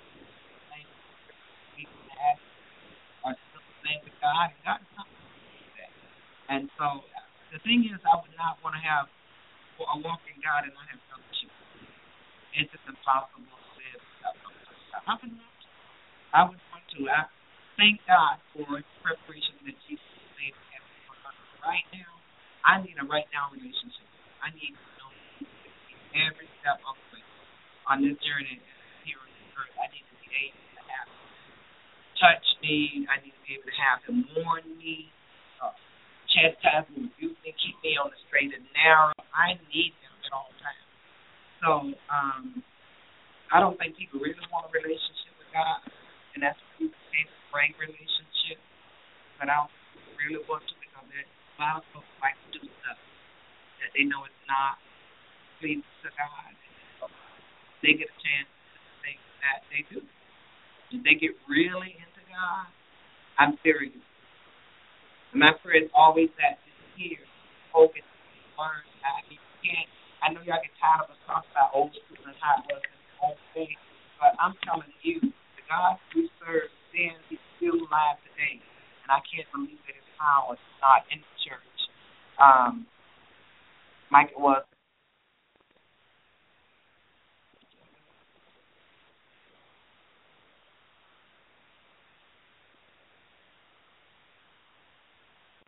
People that are still the same with God, and God is not going to do that. And so the thing is, I would not want to have a walk in God and not have fellowship. It's just impossible to live without fellowship. I would not. I would want to. I thank God for the preparation that Jesus made for us. Right now, I need a right now relationship. I need to know every step of the way on this journey here on this earth. I need to be able to have him touch me. I need to be able to have him warn me, uh, chastise me, rebuke me, keep me on the straight and narrow. I need him at all times. So um, I don't think people really want a relationship with God, and that's what people say, a frank relationship. But I don't really want to, because there's a lot of folks like to do stuff that they know it's not pleasing to God. So they get a chance to think that they do. If they get really into God, I'm serious. And my prayer is always that this here, focus, learn. I mean, you can't. I know y'all get tired of us talking about old school and how it was in the old days, but I'm telling you, the God we serve then, he's still alive today, and I can't believe that his power is not in the church. Um, like it was